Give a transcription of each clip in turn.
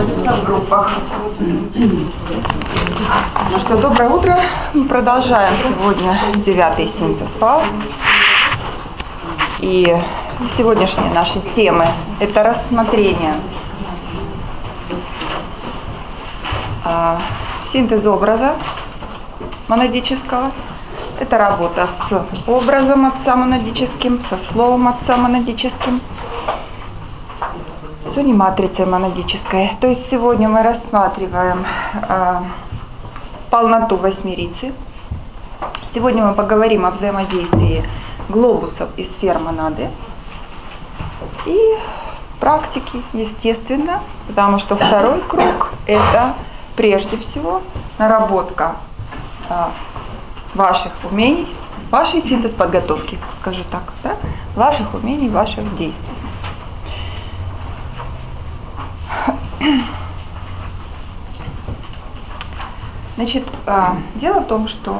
находятся в группах. Ну что, доброе утро. Мы продолжаем сегодня 9-й синтез ПАО. И сегодняшние наши темы – это рассмотрение синтез образа монадического. Это работа с образом отца монадическим, со словом отца монадическим, с униматрицей монадической. То есть сегодня мы рассматриваем полноту восьмерицы. Сегодня мы поговорим о взаимодействии глобусов и сфер монады. И практики, естественно, потому что второй круг – это прежде всего наработка ваших умений, вашей синтез подготовки, скажу так, да? Ваших умений, ваших действий. Значит, дело в том, что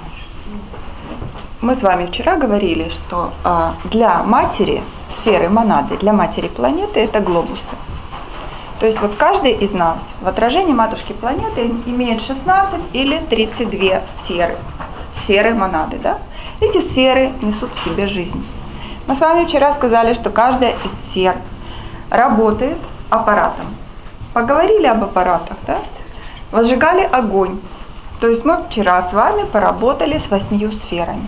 мы с вами вчера говорили, что для матери сферы монады, для матери планеты это глобусы. То есть вот каждый из нас в отражении матушки планеты имеет 16 или 32 сферы монады. Да? Эти сферы несут в себе жизнь. Мы с вами вчера сказали, что каждая из сфер работает аппаратом. Поговорили об аппаратах, да? Возжигали огонь. То есть мы вчера с вами поработали с 8 сферами.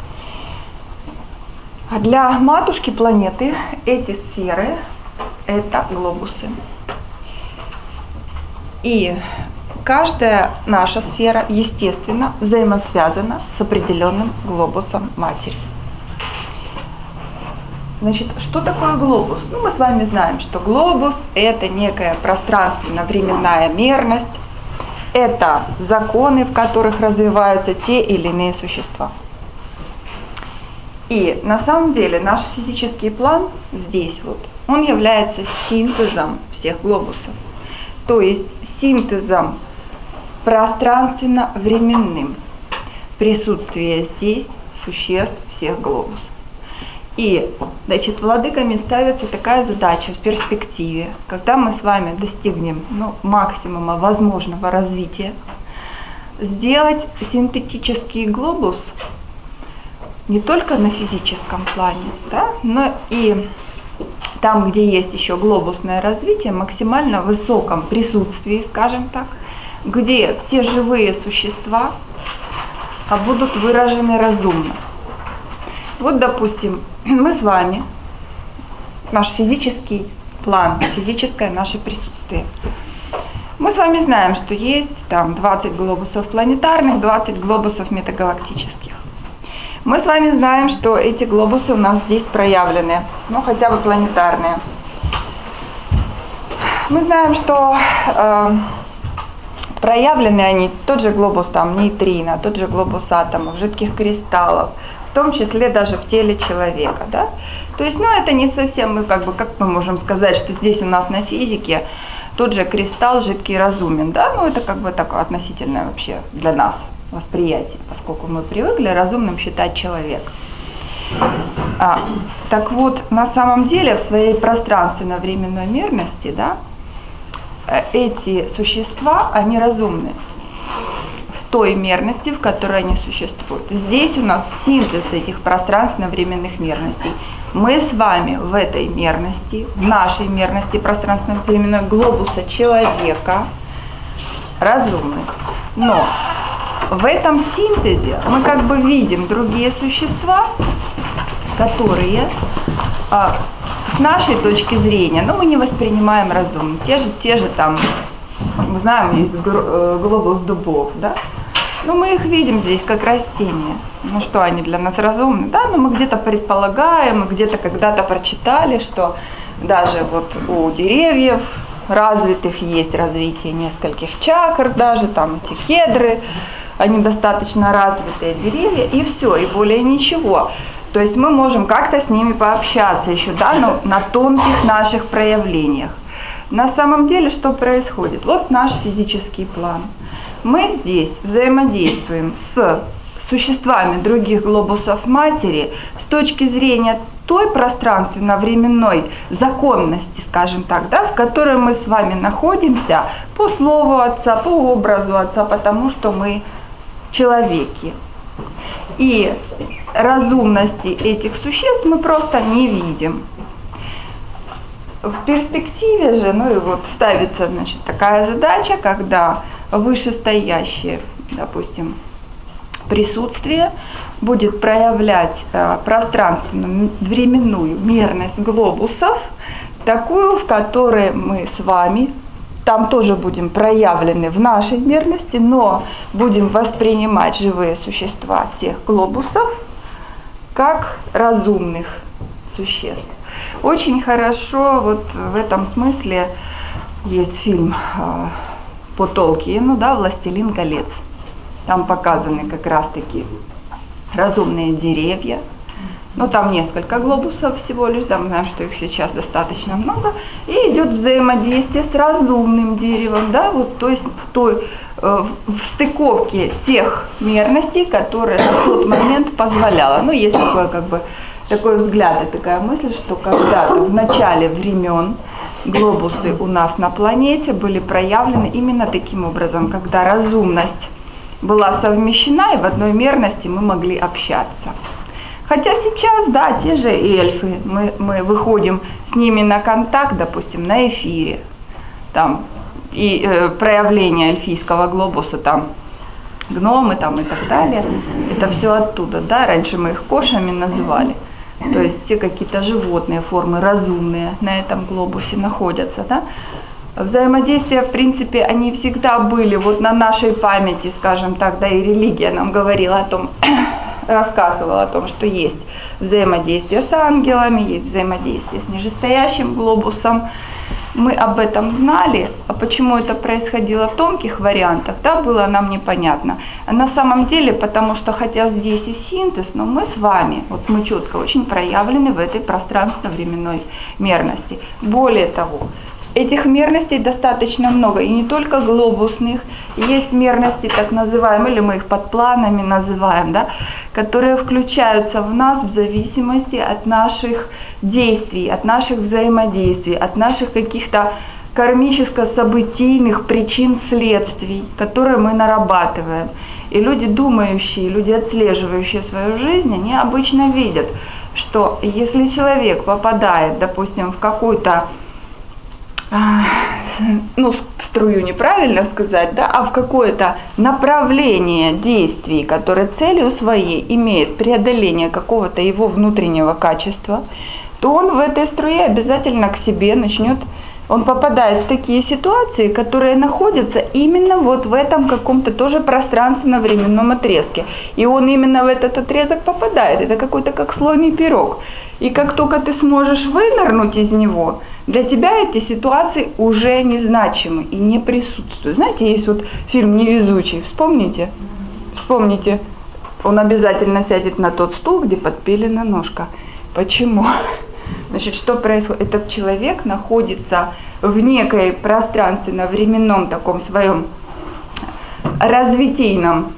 А для матушки планеты эти сферы – это глобусы. И каждая наша сфера, естественно, взаимосвязана с определенным глобусом матери. Значит, что такое глобус? Ну, мы с вами знаем, что глобус – это некая пространственно-временная мерность, это законы, в которых развиваются те или иные существа. И на самом деле наш физический план здесь вот, он является синтезом всех глобусов, то есть синтезом пространственно-временным присутствия здесь существ всех глобусов. И, значит, владыками ставится такая задача в перспективе, когда мы с вами достигнем максимума возможного развития, сделать синтетический глобус не только на физическом плане, да, но и там, где есть еще глобусное развитие, максимально высоком присутствии, скажем так, где все живые существа будут выражены разумно. Вот, допустим, мы с вами, наш физический план, физическое наше присутствие. Мы с вами знаем, что есть там 20 глобусов планетарных, 20 глобусов метагалактических. Мы с вами знаем, что эти глобусы у нас здесь проявлены, хотя бы планетарные. Мы знаем, что проявлены они, тот же глобус там нейтрино, тот же глобус атомов, жидких кристаллов, в том числе даже в теле человека, да? То есть, это не совсем, как мы можем сказать, что здесь у нас на физике тот же кристалл жидкий разумен, да? Это такое относительное вообще для нас восприятие, поскольку мы привыкли разумным считать человека. Так вот, на самом деле, в своей пространственно-временной мерности, да, эти существа, они разумны в той мерности, в которой они существуют. Здесь у нас синтез этих пространственно-временных мерностей. Мы с вами в этой мерности, в нашей мерности пространственно-временного глобуса человека разумны. Но в этом синтезе мы видим другие существа, которые с нашей точки зрения, мы не воспринимаем разумно. Те же там, мы знаем, есть глобус дубов, да? Мы их видим здесь как растения. Что они для нас разумны? Да, мы где-то предполагаем, мы где-то когда-то прочитали, что даже вот у деревьев развитых есть развитие нескольких чакр, даже там эти кедры, они достаточно развитые деревья, и все, и более ничего. То есть мы можем как-то с ними пообщаться еще, да, но на тонких наших проявлениях. На самом деле, что происходит? Вот наш физический план. Мы здесь взаимодействуем с существами других глобусов матери с точки зрения той пространственно-временной законности, скажем так, да, в которой мы с вами находимся по слову Отца, по образу Отца, потому что мы человеки. И разумности этих существ мы просто не видим. В перспективе же, ну и вот ставится, значит, такая задача, когда вышестоящее, допустим, присутствие будет проявлять пространственную временную мерность глобусов, такую, в которой мы с вами, там тоже будем проявлены в нашей мерности, но будем воспринимать живые существа тех глобусов как разумных существ. Очень хорошо вот в этом смысле есть фильм по Толкиену, да, «Властелин колец». Там показаны как раз-таки разумные деревья. Ну, там несколько глобусов всего лишь, да, мы знаем, что их сейчас достаточно много. И идет взаимодействие с разумным деревом, да, вот, то есть в стыковке тех мерностей, которые на тот момент позволяла. Ну, есть такой взгляд и такая мысль, что когда-то в начале времен глобусы у нас на планете были проявлены именно таким образом, когда разумность была совмещена, и в одной мерности мы могли общаться. Хотя сейчас, да, те же эльфы, мы выходим с ними на контакт, допустим, на эфире, там, и проявление эльфийского глобуса, там, гномы там, и так далее, это все оттуда, да, раньше мы их кошами называли, то есть все какие-то животные формы, разумные на этом глобусе находятся, да. Взаимодействия, в принципе, они всегда были вот на нашей памяти, скажем так, да, и религия нам говорила о том, рассказывала о том, что есть взаимодействие с ангелами, есть взаимодействие с нижестоящим глобусом. Мы об этом знали, а почему это происходило в тонких вариантах, да, было нам непонятно. А на самом деле, потому что хотя здесь и синтез, но мы с вами, вот мы четко очень проявлены в этой пространственно-временной мерности. Более того, этих мерностей достаточно много, и не только глобусных, есть мерности так называемые, или мы их подпланами называем, да, которые включаются в нас в зависимости от наших действий, от наших взаимодействий, от наших каких-то кармическо-событийных причин следствий, которые мы нарабатываем. И люди думающие, люди отслеживающие свою жизнь, они обычно видят, что если человек попадает, допустим, в какую-то, ну, струю неправильно сказать, да, а в какое-то направление действий, которое целью своей имеет преодоление какого-то его внутреннего качества, то он в этой струе обязательно к себе начнет, он попадает в такие ситуации, которые находятся именно вот в этом каком-то тоже пространственно-временном отрезке. И он именно в этот отрезок попадает. Это какой-то как слоеный пирог. И как только ты сможешь вынырнуть из него, для тебя эти ситуации уже незначимы и не присутствуют. Знаете, есть вот фильм «Невезучий», вспомните? Вспомните, он обязательно сядет на тот стул, где подпилена ножка. Почему? Значит, что происходит? Этот человек находится в некой пространственно-временном таком своем развитийном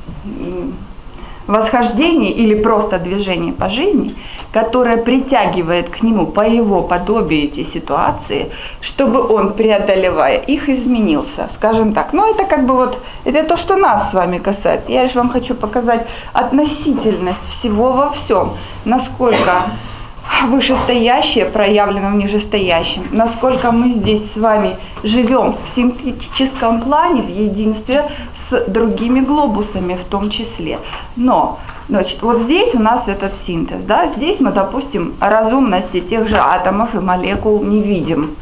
восхождении или просто движении по жизни, которое притягивает к нему по его подобию эти ситуации, чтобы он, преодолевая их, изменился, скажем так. Но это как бы вот, это то, что нас с вами касается. Я лишь вам хочу показать относительность всего во всем, насколько вышестоящее проявлено в нижестоящем, насколько мы здесь с вами живем в синтетическом плане, в единстве с другими глобусами в том числе. Но, значит, вот здесь у нас этот синтез, да, здесь мы, допустим, разумности тех же атомов и молекул не видим.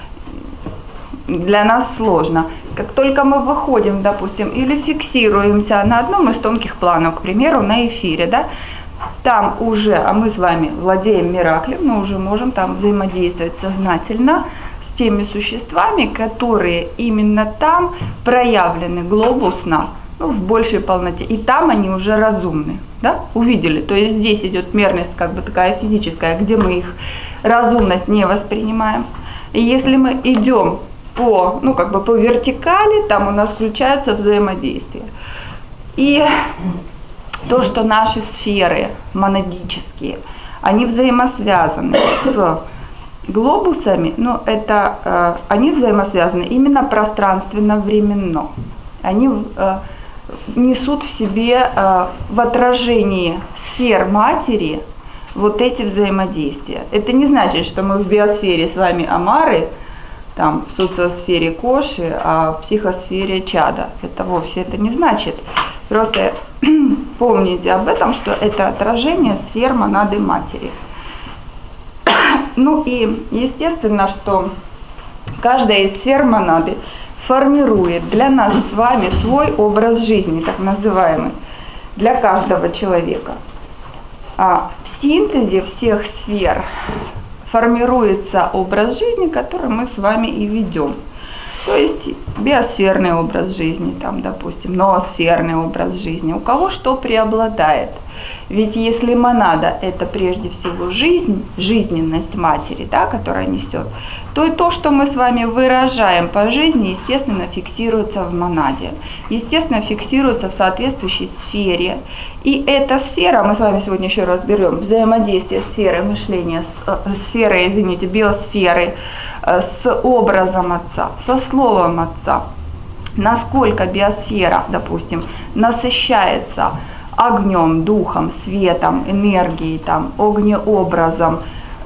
Для нас сложно. Как только мы выходим, допустим, или фиксируемся на одном из тонких планов, к примеру, на эфире, да, там уже, а мы с вами владеем мираклем, мы уже можем там взаимодействовать сознательно с теми существами, которые именно там проявлены глобусно, ну, в большей полноте, и там они уже разумны, да, увидели, то есть здесь идет мерность как бы такая физическая, где мы их разумность не воспринимаем, и если мы идем по, ну, как бы по вертикали, там у нас включается взаимодействие, и то, что наши сферы монадические, они взаимосвязаны с глобусами, но это они взаимосвязаны именно пространственно-временно. Они несут в себе в отражении сфер матери вот эти взаимодействия. Это не значит, что мы в биосфере с вами омары, там в социосфере коши, а в психосфере чада. Это вовсе это не значит. Просто помните об этом, что это отражение сфер монады матери. Ну и естественно, что каждая из сфер монады формирует для нас с вами свой образ жизни, так называемый, для каждого человека. А в синтезе всех сфер формируется образ жизни, который мы с вами и ведем. То есть биосферный образ жизни, там, допустим, ноосферный образ жизни. У кого что преобладает? Ведь если монада – это прежде всего жизнь, жизненность матери, да, которая несет, то и то, что мы с вами выражаем по жизни, естественно, фиксируется в монаде, естественно, фиксируется в соответствующей сфере. И эта сфера, мы с вами сегодня еще разберем, взаимодействие сферы мышления, биосферы, с образом отца, со словом отца. Насколько биосфера, допустим, насыщается огнем, духом, светом, энергией, там, огнеобразом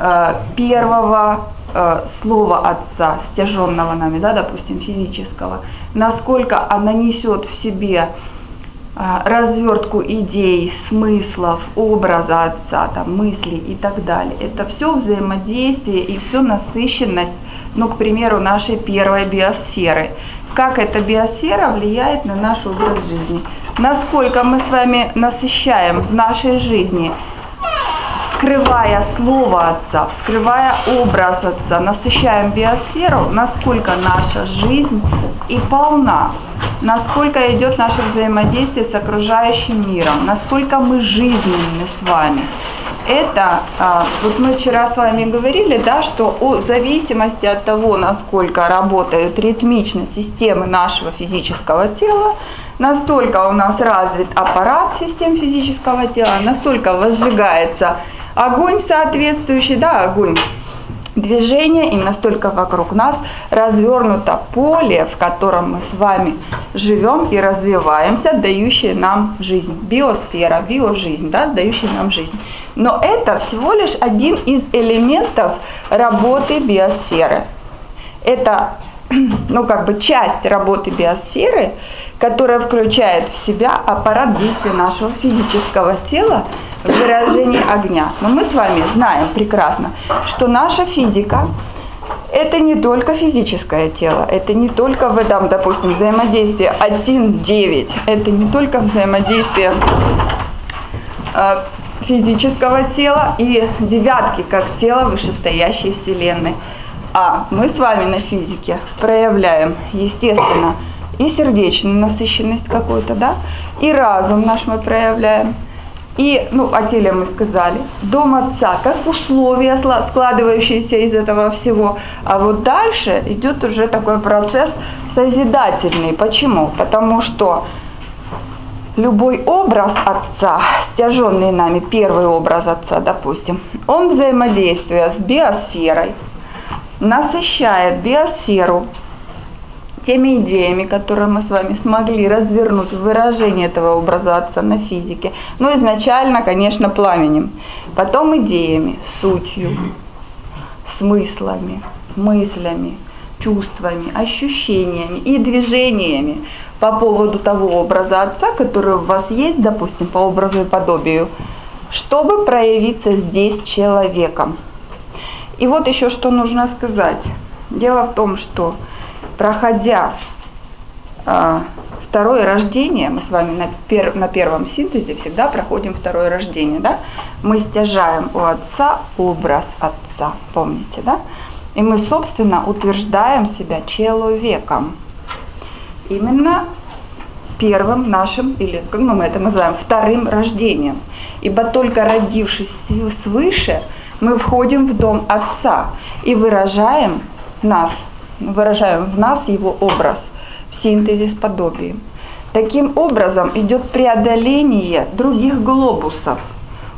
первого слова отца, стяженного нами, да, допустим, физического, насколько она несет в себе развертку идей, смыслов, образа отца, там, мыслей и так далее. Это все взаимодействие и все насыщенность, ну, к примеру, нашей первой биосферы. Как эта биосфера влияет на наш образ жизни. Насколько мы с вами насыщаем в нашей жизни, вскрывая слово отца, вскрывая образ отца, насыщаем биосферу, насколько наша жизнь и полна, насколько идет наше взаимодействие с окружающим миром, насколько мы жизненны с вами. Это, вот мы вчера с вами говорили, да, что в зависимости от того, насколько работают ритмично системы нашего физического тела, настолько у нас развит аппарат систем физического тела, настолько возжигается огонь соответствующий, да, огонь движения, и настолько вокруг нас развернуто поле, в котором мы с вами живем и развиваемся, дающее нам жизнь. Биосфера, биожизнь, да, дающая нам жизнь. Но это всего лишь один из элементов работы биосферы. Это, ну, как бы часть работы биосферы, которая включает в себя аппарат действия нашего физического тела в выражении огня. Но мы с вами знаем прекрасно, что наша физика – это не только физическое тело, это не только в этом, допустим, взаимодействие 1-9, это не только взаимодействие физического тела и девятки, как тело вышестоящей Вселенной. А мы с вами на физике проявляем, естественно, и сердечную насыщенность какую-то, да, и разум наш мы проявляем. И, ну, о теле мы сказали, дом отца, как условия, складывающиеся из этого всего. А вот дальше идет уже такой процесс созидательный. Почему? Потому что любой образ отца, стяженный нами, первый образ отца, допустим, он взаимодействуя с биосферой, насыщает биосферу теми идеями, которые мы с вами смогли развернуть в выражении этого образа отца на физике. Ну, изначально, конечно, пламенем, потом идеями, сутью, смыслами, мыслями, чувствами, ощущениями и движениями по поводу того образа отца, который у вас есть, допустим, по образу и подобию, чтобы проявиться здесь человеком. И вот еще что нужно сказать. Дело в том, что проходя второе рождение, мы с вами на первом синтезе всегда проходим второе рождение, да? Мы стяжаем у отца образ отца, помните, да? И мы, собственно, утверждаем себя человеком. Именно первым нашим, или как мы это называем, вторым рождением. Ибо только родившись свыше, мы входим в дом отца и выражаем в нас его образ в синтезе с подобием. Таким образом идет преодоление других глобусов,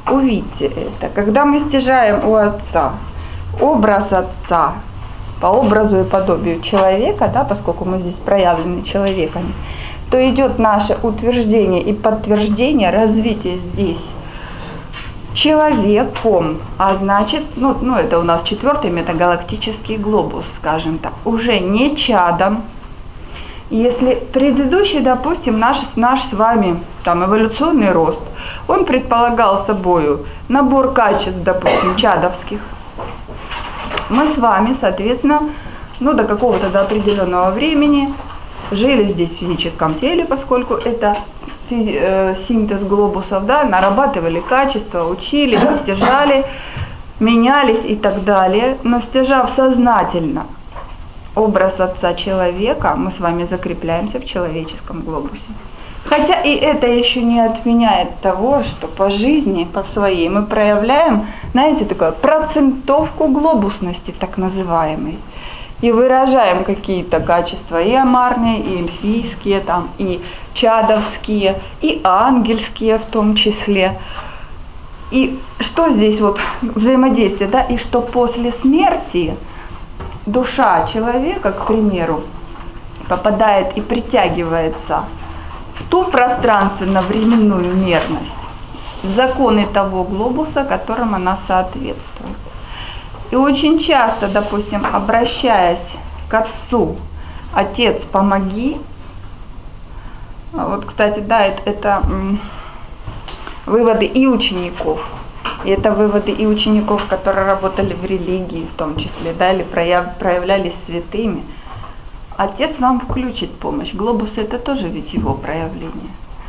Увидьте это. Когда мы стяжаем у Отца образ Отца по образу и подобию человека, да, поскольку мы здесь проявлены человеками, то идет наше утверждение и подтверждение развития здесь человеком, а значит, это у нас 4-й метагалактический глобус, скажем так, уже не чадом. Если предыдущий, допустим, наш с вами там эволюционный рост, он предполагал собою набор качеств, допустим, чадовских, мы с вами, соответственно, до какого-то до определенного времени жили здесь в физическом теле, поскольку это синтез глобусов, да, нарабатывали качества, учились, стяжали, менялись и так далее. Но стяжав сознательно образ Отца человека, мы с вами закрепляемся в человеческом глобусе. Хотя и это еще не отменяет того, что по жизни, по своей, мы проявляем, знаете, такую процентовку глобусности, так называемой. И выражаем какие-то качества и амарные, и эльфийские, там, и чадовские, и ангельские в том числе. И что здесь вот взаимодействие, да, и что после смерти душа человека, к примеру, попадает и притягивается в ту пространственно-временную мерность, законы того глобуса, которым она соответствует. И очень часто, допустим, обращаясь к Отцу, Отец, помоги. Вот, кстати, да, это выводы и учеников. И это выводы и учеников, которые работали в религии в том числе, да, или проявлялись святыми. Отец вам включит помощь. Глобус – это тоже ведь его проявление.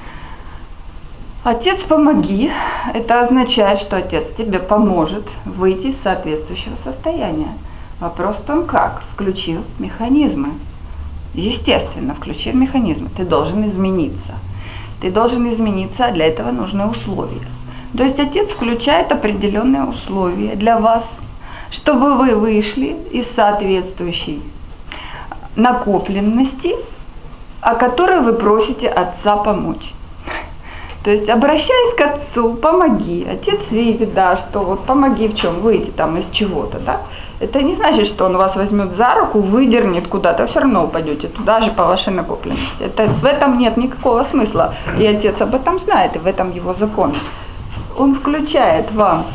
Отец, помоги. Это означает, что Отец тебе поможет выйти из соответствующего состояния. Вопрос в том, как? Включив механизмы. Естественно, включив механизмы. Ты должен измениться. Ты должен измениться, а для этого нужны условия. То есть Отец включает определенные условия для вас, чтобы вы вышли из соответствующей накопленности, о которой вы просите Отца помочь. То есть, обращаясь к Отцу, помоги. Отец видит, да, что вот помоги в чем, выйти там из чего-то, да. Это не значит, что он вас возьмет за руку, выдернет куда-то, все равно упадете туда же по вашей накопленности. В этом нет никакого смысла. И Отец об этом знает, и в этом его закон. Он включает вам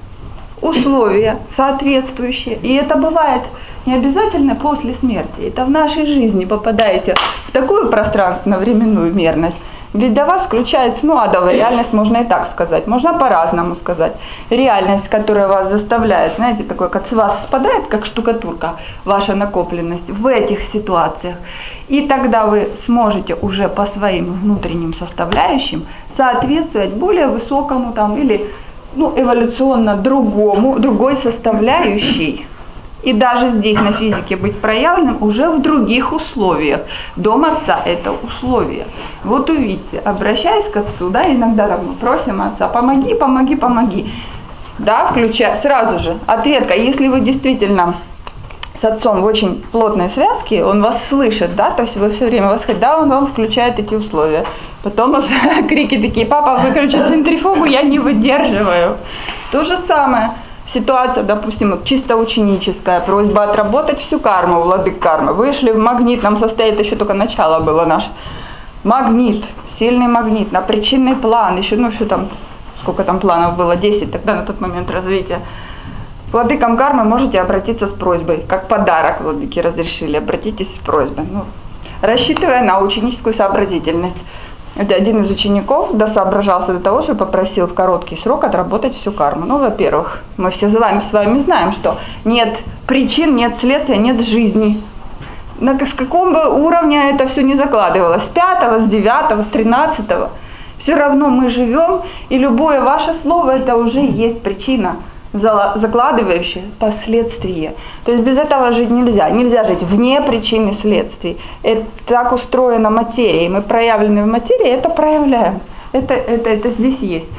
условия соответствующие, и это бывает не обязательно после смерти. Это в нашей жизни попадаете в такую пространственно-временную мерность, ведь для вас включается, адовая реальность, можно и так сказать, можно по-разному сказать. Реальность, которая вас заставляет, знаете, такое, как с вас спадает, как штукатурка, ваша накопленность в этих ситуациях. И тогда вы сможете уже по своим внутренним составляющим соответствовать более высокому там или эволюционно другой составляющей. И даже здесь на физике быть проявленным уже в других условиях. Дом Отца – это условия. Вот увидите, обращаясь к Отцу, да, иногда мы просим Отца, помоги, помоги, помоги. Да, включая сразу же ответка, если вы действительно с Отцом в очень плотной связке, Он вас слышит, да, то есть вы все время восходите, да, Он вам включает эти условия. Потом уже крики такие: папа, выключи центрифугу, я не выдерживаю. То же самое. Ситуация, допустим, чисто ученическая, просьба отработать всю карму, владык кармы. Вышли в магнитном состоянии, еще только начало было наше. Магнит, сильный магнит, на причинный план, еще, что там, сколько там планов было, 10 тогда на тот момент развития. К владыкам кармы можете обратиться с просьбой, как подарок владыки разрешили, обратитесь с просьбой. Рассчитывая на ученическую сообразительность. Один из учеников досоображался до того, что попросил в короткий срок отработать всю карму. Во-первых, мы все с вами знаем, что нет причин, нет следствия, нет жизни. С какого бы уровня это все не закладывалось, с 5, с 9, с 13, все равно мы живем, и любое ваше слово это уже есть причина, закладывающая последствия. То есть без этого жить нельзя. Нельзя жить вне причин и следствий. Это так устроена материя. Мы проявлены в материи, это проявляем. Это здесь есть.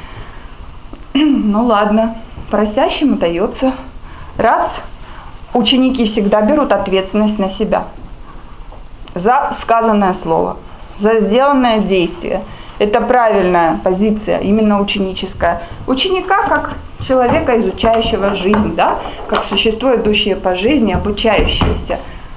Ладно, просящему дается. Раз, ученики всегда берут ответственность на себя за сказанное слово, за сделанное действие. Это правильная позиция, именно ученическая. Ученика как человека, изучающего жизнь, да, как существо, идущее по жизни, обучающееся.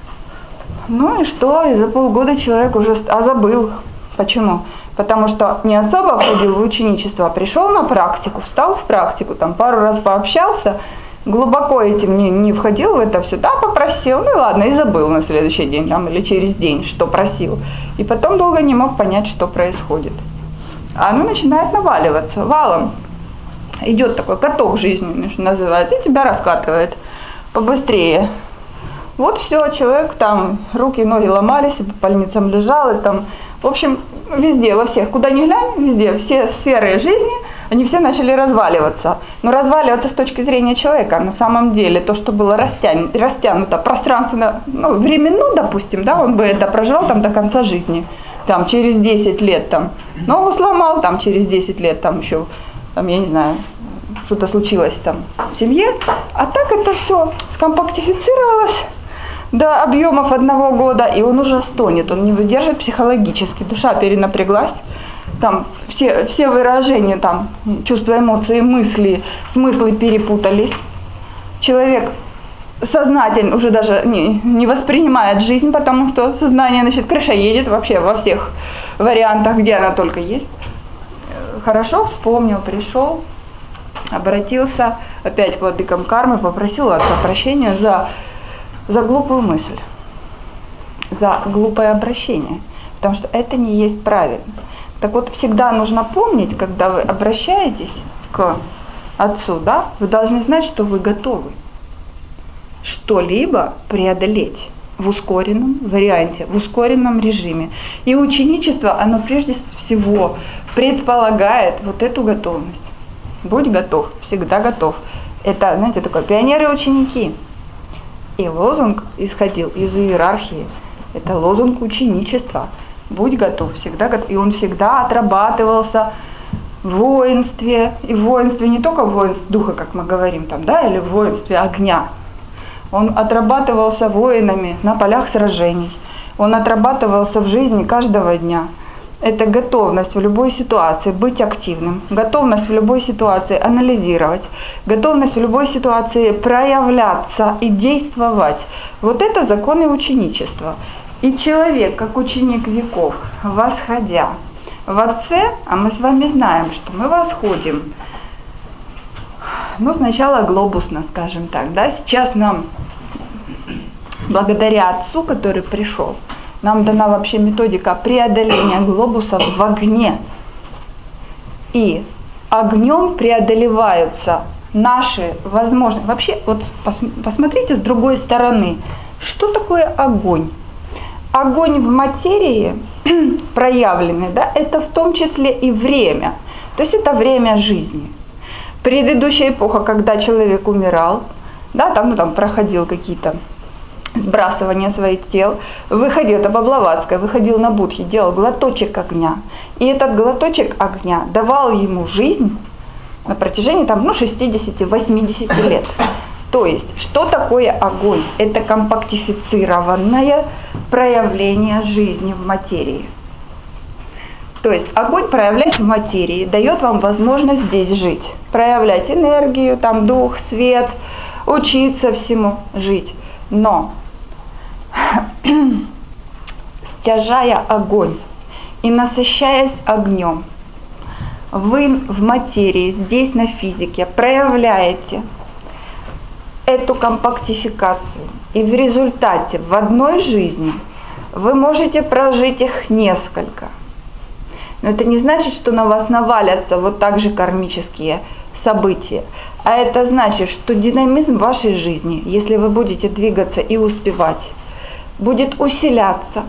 Ну и что? И за полгода человек уже забыл. Почему? Потому что не особо входил в ученичество, а пришел на практику, встал в практику, там пару раз пообщался, глубоко этим не входил в это все, да, попросил, ну и ладно, и забыл на следующий день там, или через день, что просил. И потом долго не мог понять, что происходит. А оно начинает наваливаться валом. Идет такой каток жизненный, что называется, и тебя раскатывает побыстрее. Вот все, человек там, руки, ноги ломались, по больницам лежал, и там, в общем, везде, во всех, куда ни глянь, везде, все сферы жизни, они все начали разваливаться. Но разваливаться с точки зрения человека, на самом деле, то, что было растянуто пространственно, ну, временно, допустим, да, он бы это прожил там до конца жизни, там, через 10 лет, там, ногу сломал, там, через 10 лет, там, еще, там, я не знаю, что-то случилось там в семье, а так это все скомпактифицировалось до объемов 1 года, и он уже стонет, он не выдержит психологически, душа перенапряглась, там все выражения, там, чувства, эмоции, мысли, смыслы перепутались. Человек сознательно уже даже не воспринимает жизнь, потому что сознание, значит, крыша едет вообще во всех вариантах, где она только есть. Хорошо, вспомнил, пришел, обратился опять к владыкам кармы, попросил отца прощения за глупую мысль, за глупое обращение, потому что это не есть правильно. Так вот, всегда нужно помнить, когда вы обращаетесь к отцу, да, вы должны знать, что вы готовы что-либо преодолеть в ускоренном варианте, в ускоренном режиме. И ученичество, оно прежде всего предполагает вот эту готовность. Будь готов, всегда готов. Это, знаете, такое пионеры и ученики. И лозунг исходил из иерархии. Это лозунг ученичества. Будь готов, всегда готов. И он всегда отрабатывался в воинстве. И в воинстве не только в воинстве духа, как мы говорим там, да, или в воинстве огня. Он отрабатывался воинами на полях сражений. Он отрабатывался в жизни каждого дня. Это готовность в любой ситуации быть активным, готовность в любой ситуации анализировать, готовность в любой ситуации проявляться и действовать. Вот это законы ученичества. И человек, как ученик веков, восходя в Отце, а мы с вами знаем, что мы восходим, ну, сначала глобусно, скажем так, да, сейчас нам, благодаря Отцу, который пришел, нам дана вообще методика преодоления глобуса в огне. И огнем преодолеваются наши возможности. Вообще, вот посмотрите с другой стороны, что такое огонь? Огонь в материи проявленный, да, это в том числе и время. То есть это время жизни. Предыдущая эпоха, когда человек умирал, да, там проходил какие-то сбрасывание своих тел, выходил, это Баблаватская, выходил на Будхи, делал глоточек огня. И этот глоточек огня давал ему жизнь на протяжении 60-80 лет. То есть, что такое огонь? Это компактифицированное проявление жизни в материи. То есть, огонь, проявляясь в материи, дает вам возможность здесь жить. Проявлять энергию, там, дух, свет, учиться всему, жить. Но стяжая огонь и насыщаясь огнем, вы в материи, здесь на физике, проявляете эту компактификацию. И в результате в одной жизни вы можете прожить их несколько. Но это не значит, что на вас навалятся вот так же кармические события. А это значит, что динамизм вашей жизни, если вы будете двигаться и успевать, будет усиляться.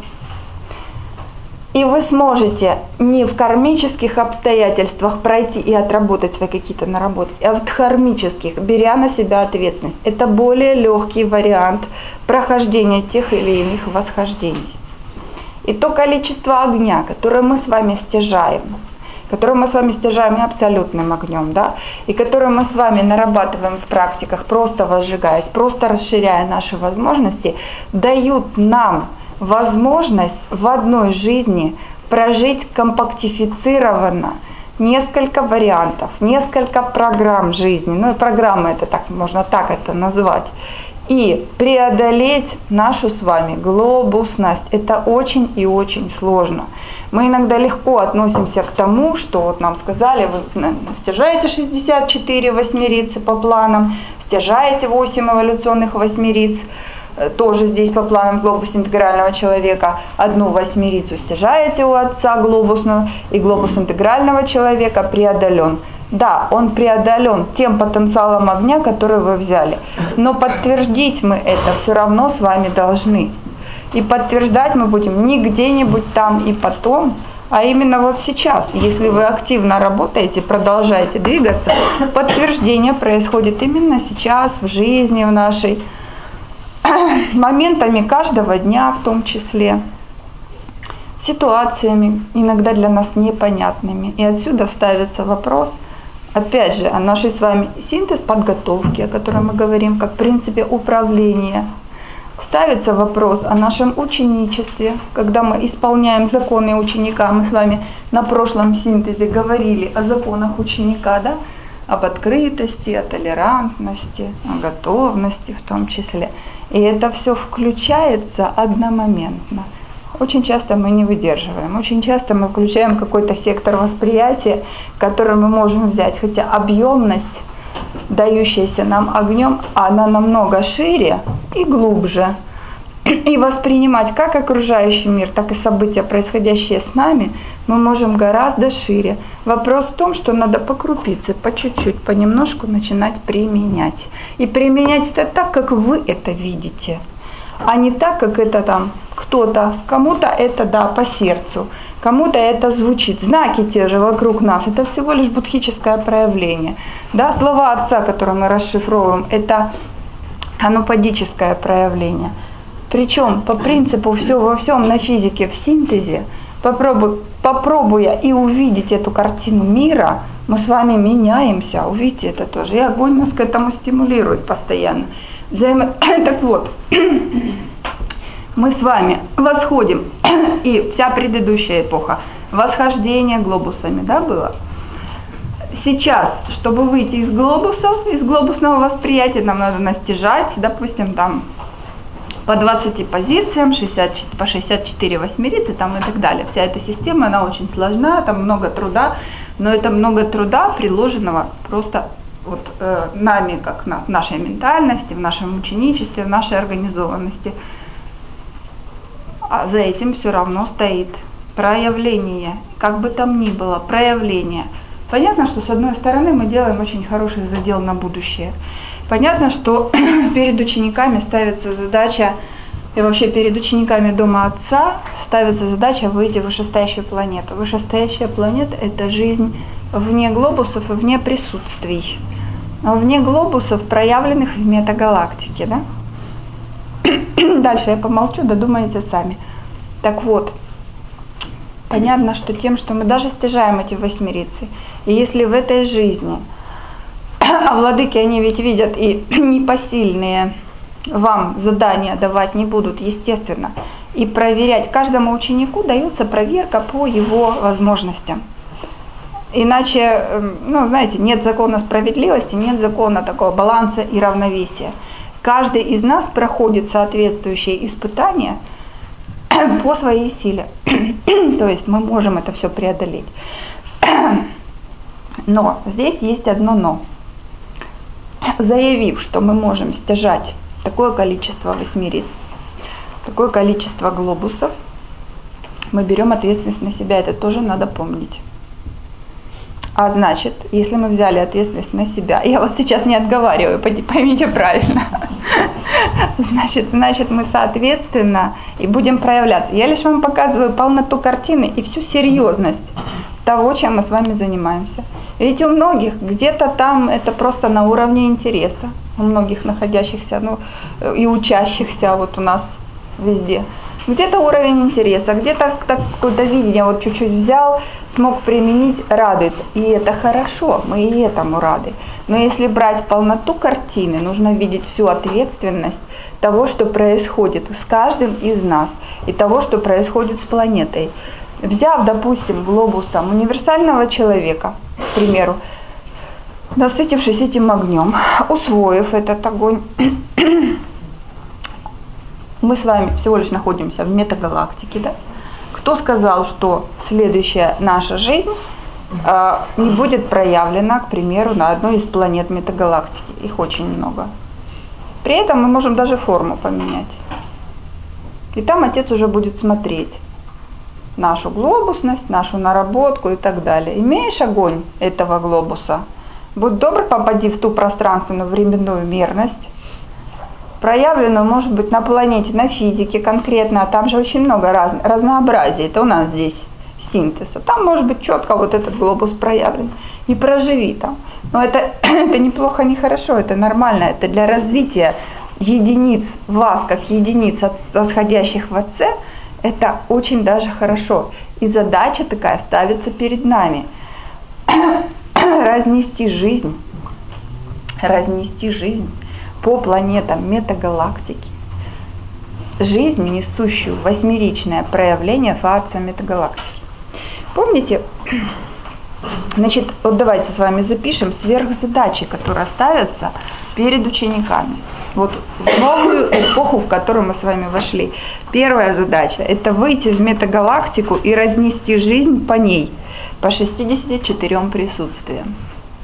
И вы сможете не в кармических обстоятельствах пройти и отработать свои какие-то наработки, а в дхармических, беря на себя ответственность. Это более легкий вариант прохождения тех или иных восхождений. И то количество огня, которое мы с вами стяжаем и абсолютным огнем, да, и которое мы с вами нарабатываем в практиках, просто возжигаясь, просто расширяя наши возможности, дают нам возможность в одной жизни прожить компактифицированно несколько вариантов, несколько программ жизни, ну и программы это так, можно так это назвать, и преодолеть нашу с вами глобусность. Это очень и очень сложно. Мы иногда легко относимся к тому, что вот нам сказали, вы стяжаете 64 восьмерицы по планам, стяжаете 8 эволюционных восьмериц, тоже здесь по планам глобуса интегрального человека, одну восьмерицу стяжаете у отца глобусную, и глобус интегрального человека преодолен. Да, он преодолен тем потенциалом огня, который вы взяли, но подтвердить мы это все равно с вами должны. И подтверждать мы будем не где-нибудь там и потом, а именно вот сейчас. Если вы активно работаете, продолжаете двигаться, подтверждение происходит именно сейчас, в жизни в нашей, моментами каждого дня в том числе, ситуациями, иногда для нас непонятными. И отсюда ставится вопрос, опять же, о нашей с вами синтез подготовки, о котором мы говорим, как принципе управления. Ставится вопрос о нашем ученичестве, когда мы исполняем законы ученика. Мы с вами на прошлом синтезе говорили о законах ученика, да? Об открытости, о толерантности, о готовности в том числе. И это все включается одномоментно. Очень часто мы не выдерживаем, очень часто мы включаем какой-то сектор восприятия, который мы можем взять, хотя объемность, дающаяся нам огнем, она намного шире и глубже. И воспринимать как окружающий мир, так и события, происходящие с нами, мы можем гораздо шире. Вопрос в том, что надо по крупице, по чуть-чуть, понемножку начинать применять. И применять это так, как вы это видите, а не так, как это там кто-то, кому-то это, да, по сердцу, кому-то это звучит. Знаки те же вокруг нас, это всего лишь будхическое проявление. Да, слова Отца, которые мы расшифровываем, это анупадическое проявление. Причем по принципу все во всем на физике в синтезе, попробуя и увидеть эту картину мира, мы с вами меняемся, увидите это тоже. И огонь нас к этому стимулирует постоянно. Так вот, мы с вами восходим, и вся предыдущая эпоха восхождения глобусами, да, было. Сейчас, чтобы выйти из глобусов, из глобусного восприятия, нам надо настижать, допустим, там по 20 позициям, по 64 восьмерицы там и так далее. Вся эта система, она очень сложна, там много труда, но это много труда, приложенного просто вот, нами, как в нашей ментальности, в нашем ученичестве, в нашей организованности. А за этим все равно стоит проявление, как бы там ни было, проявление. Понятно, что с одной стороны мы делаем очень хороший задел на будущее. Понятно, что перед учениками ставится задача, и вообще перед учениками Дома Отца ставится задача выйти в вышестоящую планету. Вышестоящая планета – это жизнь вне глобусов и вне присутствий. Вне глобусов, проявленных в метагалактике. Да? Дальше я помолчу, додумаете сами. Так вот, понятно, что тем, что мы даже стяжаем эти восьмерицы, и если в этой жизни, а владыки, они ведь видят и непосильные вам задания давать не будут, естественно, и проверять. Каждому ученику дается проверка по его возможностям. Иначе, ну, знаете, нет закона справедливости, нет закона такого баланса и равновесия. Каждый из нас проходит соответствующие испытания по своей силе. То есть мы можем это все преодолеть. Но здесь есть одно но. Заявив, что мы можем стяжать такое количество восьмериц, такое количество глобусов, мы берем ответственность на себя, это тоже надо помнить. А значит, если мы взяли ответственность на себя, я вас сейчас не отговариваю, поймите правильно, значит мы соответственно и будем проявляться. Я лишь вам показываю полноту картины и всю серьезность того, чем мы с вами занимаемся. Ведь у многих где-то там это просто на уровне интереса, у многих находящихся, ну и учащихся вот у нас везде. Где-то уровень интереса, где-то какое-то видение, вот чуть-чуть взял, смог применить, радует. И это хорошо, мы и этому рады. Но если брать полноту картины, нужно видеть всю ответственность того, что происходит с каждым из нас, и того, что происходит с планетой. взяв, допустим, глобус там, универсального человека, к примеру, насытившись этим огнем, усвоив этот огонь, мы с вами всего лишь находимся в метагалактике, да? Кто сказал, что следующая наша жизнь не будет проявлена, к примеру, на одной из планет метагалактики? Их очень много. При этом мы можем даже форму поменять. И там Отец уже будет смотреть нашу глобусность, нашу наработку и так далее. Имеешь огонь этого глобуса? Будь добр, попади в ту пространственную временную мерность, проявленную, может быть, на планете, на физике конкретно, а там же очень много разнообразия. Это у нас здесь синтез. А там может быть четко вот этот глобус проявлен. И проживи там. Но это неплохо, не хорошо, это нормально. Это для развития единиц вас, как единиц восходящих в Отце, это очень даже хорошо. И задача такая ставится перед нами. Разнести жизнь по планетам метагалактики. Жизнь, несущую восьмеричное проявление фаца метагалактики. Помните, значит, вот давайте с вами запишем сверхзадачи, которые ставятся перед учениками. Вот в новую эпоху, в которую мы с вами вошли. Первая задача – это выйти в метагалактику и разнести жизнь по ней, по 64 присутствиям.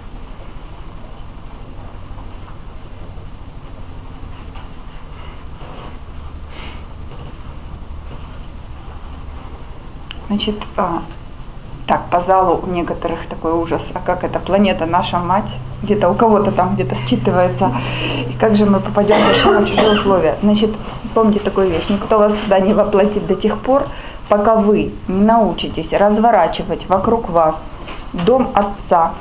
Значит, так, по залу у некоторых такой ужас, а как это, планета наша мать, где-то у кого-то там где-то считывается, и как же мы попадем в чужие условия. Значит, помните такую вещь, никто вас туда не воплотит до тех пор, пока вы не научитесь разворачивать вокруг вас дом Отца,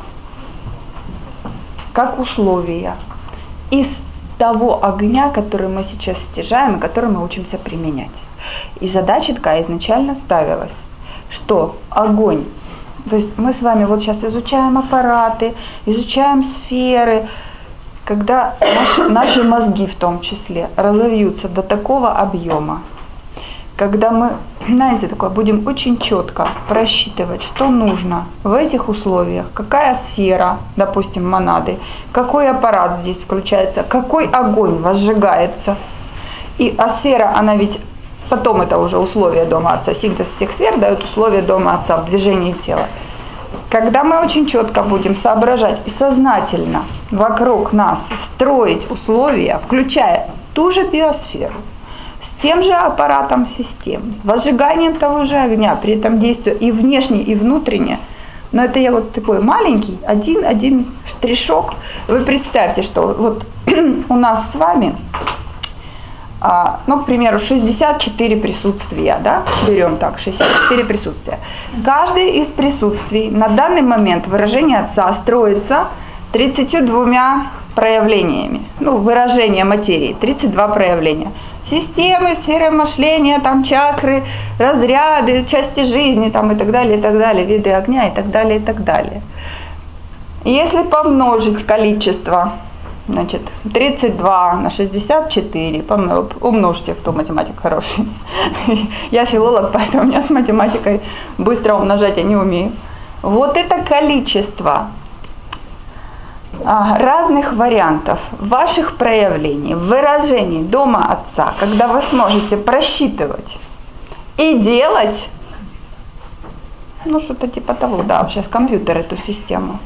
как условия, из того огня, который мы сейчас стяжаем и который мы учимся применять. И задача такая изначально ставилась, что огонь, то есть мы с вами вот сейчас изучаем аппараты, изучаем сферы, когда наши мозги в том числе разовьются до такого объема, когда мы, знаете, такое, будем очень четко просчитывать, что нужно в этих условиях, какая сфера, допустим, монады, какой аппарат здесь включается, какой огонь возжигается. А сфера, она ведь потом это уже условия дома Отца, синтез всех сфер дает условия дома Отца в движении тела. Когда мы очень четко будем соображать и сознательно вокруг нас строить условия, включая ту же биосферу, с тем же аппаратом систем, с возжиганием того же огня, при этом действуя и внешне, и внутренне, но это я вот такой маленький, один штришок. Вы представьте, что вот у нас с вами, ну, к примеру, 64 присутствия, да, берем так, 64 присутствия. Каждое из присутствий на данный момент выражение Отца строится 32 проявлениями, ну, выражение материи, 32 проявления. Системы, сферы мышления, там чакры, разряды, части жизни, там и так далее, виды огня и так далее, и так далее. Если помножить количество, значит, 32 на 64, умножьте, кто математик хороший. Я филолог, поэтому у меня с математикой быстро умножать я не умею. Вот это количество разных вариантов ваших проявлений, выражений дома Отца, когда вы сможете просчитывать и делать, ну что-то типа того, да, сейчас компьютер эту систему,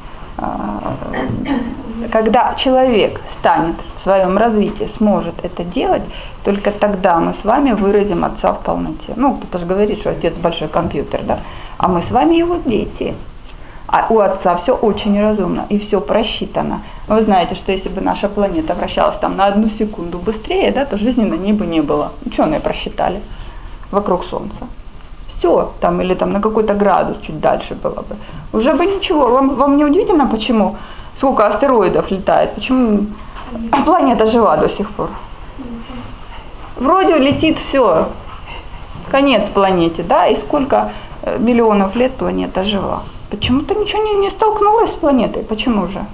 когда человек станет в своем развитии, сможет это делать, только тогда мы с вами выразим Отца в полноте. Ну, кто-то же говорит, что Отец большой компьютер, да, а мы с вами его дети. А у Отца все очень разумно и все просчитано. Вы знаете, что если бы наша планета вращалась там на 1 секунду быстрее, да, то жизни на ней бы не было. Ученые просчитали вокруг Солнца. Все, там или там на какой-то градус чуть дальше было бы. Уже бы ничего. Вам не удивительно, почему сколько астероидов летает? Почему планета жива до сих пор? Вроде летит все, конец планете, да, и сколько миллионов лет планета жива. Почему-то ничего не столкнулось с планетой. Почему же?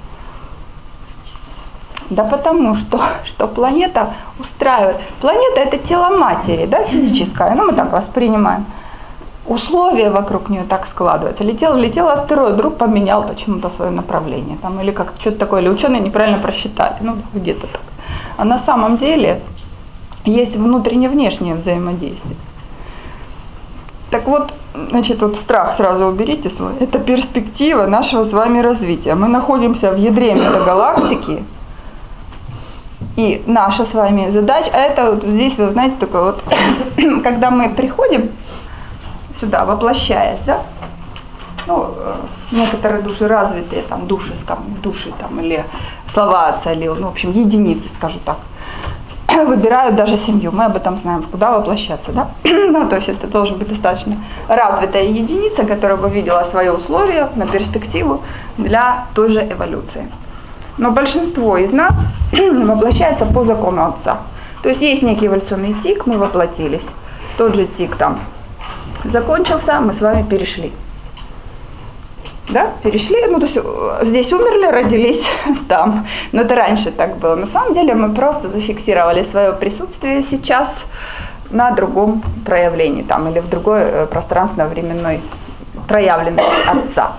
Да потому что планета устраивает. Планета – это тело матери, да, физическое, ну мы так воспринимаем. условия вокруг нее так складываются. Летел астероид, вдруг поменял почему-то свое направление. Там, или как что-то такое, или ученые неправильно просчитали. Ну, где-то так. А на самом деле есть внутренне-внешнее взаимодействие. Так вот, значит, вот страх сразу уберите свой. Это перспектива нашего с вами развития. Мы находимся в ядре метагалактики. И наша с вами задача, это вот здесь, вы знаете, такое вот, когда мы приходим сюда, воплощаясь, да, ну, некоторые души развитые, там, души там, или слова отца, или, ну, в общем, единицы, скажу так, выбирают даже семью, мы об этом знаем, куда воплощаться, да, ну, то есть это должен быть достаточно развитая единица, которая бы видела свои условия на перспективу для той же эволюции. Но большинство из нас воплощается по закону Отца. То есть есть некий эволюционный тик, мы воплотились. Тот же тик там закончился, мы с вами перешли. Да, перешли, ну то есть здесь умерли, родились там. Но это раньше так было. На самом деле мы просто зафиксировали свое присутствие сейчас на другом проявлении там, или в другой пространственно-временной проявленности Отца.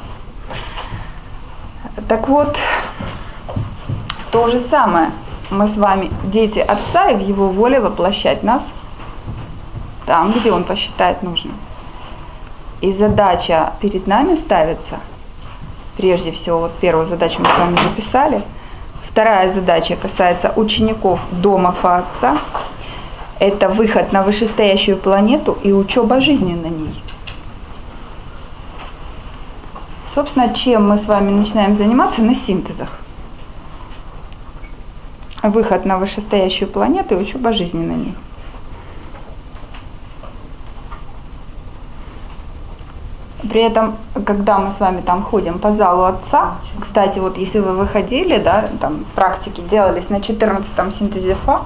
Так вот, то же самое. Мы с вами дети Отца, и в Его воле воплощать нас там, где Он посчитает нужным. И задача перед нами ставится, прежде всего, вот первую задачу мы с вами записали. Вторая задача касается учеников дома Отца. Это выход на вышестоящую планету и учеба жизни на ней. Собственно, чем мы с вами начинаем заниматься? На синтезах. Выход на вышестоящую планету и учеба жизни на ней. При этом, когда мы с вами там ходим по залу Отца, кстати, вот если вы выходили, да, там практики делались на 14-м синтезе Фа,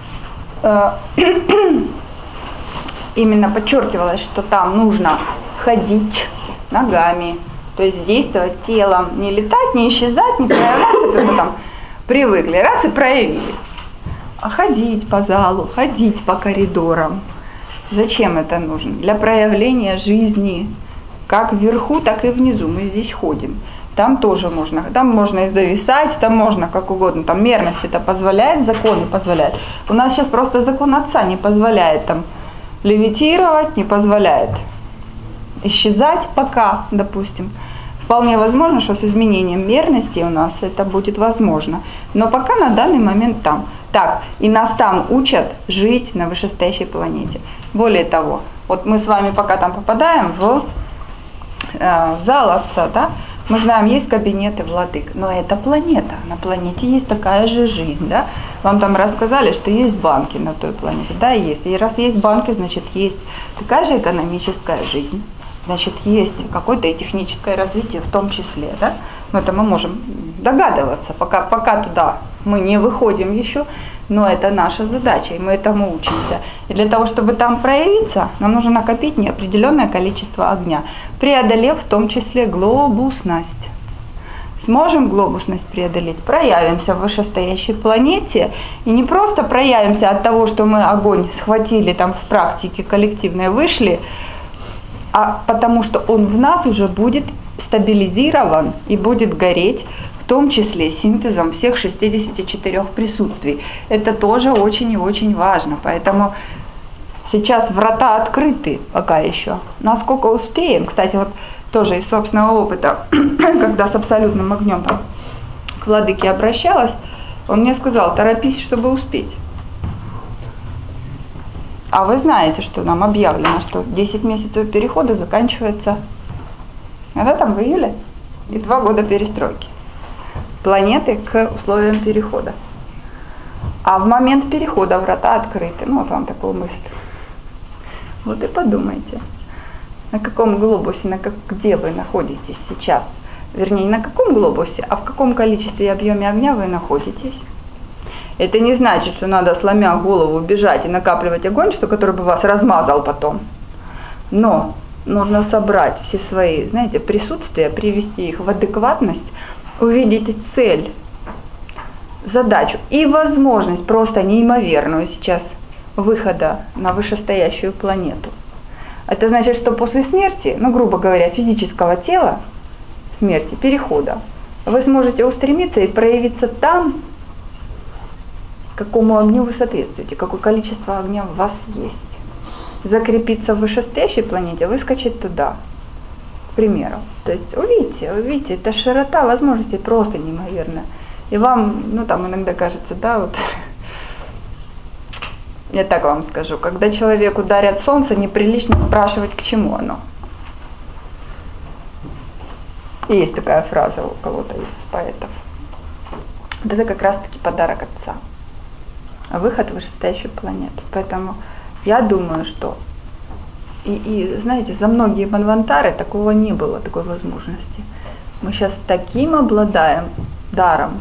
именно подчеркивалось, что там нужно ходить ногами, то есть действовать телом, не летать, не исчезать, не проявляться, как мы там привыкли, раз и проявились. А ходить по залу, ходить по коридорам. Зачем это нужно? Для проявления жизни, как вверху, так и внизу. Мы здесь ходим. Там тоже можно. Там можно и зависать, там можно как угодно. Там мерность это позволяет, законы позволяют. У нас сейчас просто закон Отца не позволяет там левитировать, не позволяет исчезать пока, допустим. Вполне возможно, что с изменением мерности у нас это будет возможно. Но пока на данный момент там. Так, и нас там учат жить на вышестоящей планете. Более того, вот мы с вами пока там попадаем в зал Отца, да, мы знаем, есть кабинеты владык, но это планета. На планете есть такая же жизнь, да. Вам там рассказали, что есть банки на той планете. Да, есть. И раз есть банки, значит, есть такая же экономическая жизнь. Значит, есть какое-то и техническое развитие в том числе, да? Но это мы можем догадываться, пока туда мы не выходим еще, но это наша задача, и мы этому учимся. И для того, чтобы там проявиться, нам нужно накопить неопределенное количество огня, преодолев в том числе глобусность. Сможем глобусность преодолеть, проявимся в вышестоящей планете, и не просто проявимся от того, что мы огонь схватили там в практике коллективной, вышли, а потому что он в нас уже будет стабилизирован и будет гореть, в том числе синтезом всех 64 присутствий. Это тоже очень и очень важно. Поэтому сейчас врата открыты пока еще. Насколько успеем, кстати, вот тоже из собственного опыта, когда с абсолютным огнем к владыке обращалась, он мне сказал: торопись, чтобы успеть. А вы знаете, что нам объявлено, что 10 месяцев перехода заканчивается, когда там в июле, и 2 года перестройки планеты к условиям перехода. А в момент перехода врата открыты. Ну, вот вам такую мысль. Вот и подумайте, на каком глобусе, где вы находитесь сейчас. Вернее, не на каком глобусе, а в каком количестве и объеме огня вы находитесь. Это не значит, что надо, сломя голову, бежать и накапливать огонь, который бы вас размазал потом. Но нужно собрать все свои, знаете, присутствия, привести их в адекватность, увидеть цель, задачу и возможность просто неимоверную сейчас выхода на вышестоящую планету. Это значит, что после смерти, ну, грубо говоря, физического тела, смерти, перехода, вы сможете устремиться и проявиться там, какому огню вы соответствуете, какое количество огня в вас есть. Закрепиться в вышестоящей планете, выскочить туда, к примеру. То есть увидите, это широта возможностей просто неимоверная. И вам, ну там иногда кажется, да, вот, я так вам скажу, когда человеку дарят солнце, неприлично спрашивать, к чему оно. И есть такая фраза у кого-то из поэтов. Вот это как раз-таки подарок Отца. Выход в вышестоящую планету. Поэтому я думаю, что и знаете, за многие манвантары такого не было, такой возможности. Мы сейчас таким обладаем даром.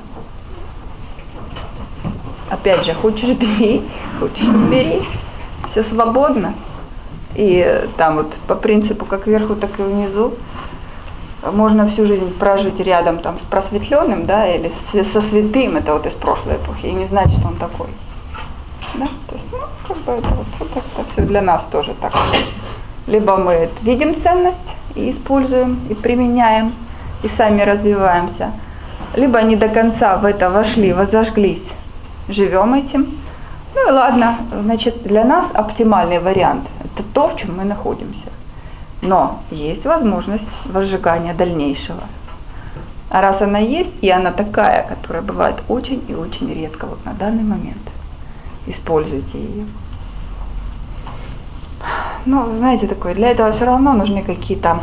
Опять же, хочешь бери, хочешь не бери, все свободно. И там вот по принципу как вверху, так и внизу можно всю жизнь прожить рядом там с просветленным, да, или со святым, это вот из прошлой эпохи, и не знать, что он такой. Да? То есть, ну, как бы это вот это все для нас тоже так. Либо мы видим ценность и используем, и применяем, и сами развиваемся, либо не до конца в это вошли, возожглись, живем этим. Ну и ладно, значит, для нас оптимальный вариант – это то, в чем мы находимся. Но есть возможность возжигания дальнейшего. А раз она есть, и она такая, которая бывает очень и очень редко вот на данный момент, используйте ее. Ну, знаете, такое, для этого все равно нужны какие-то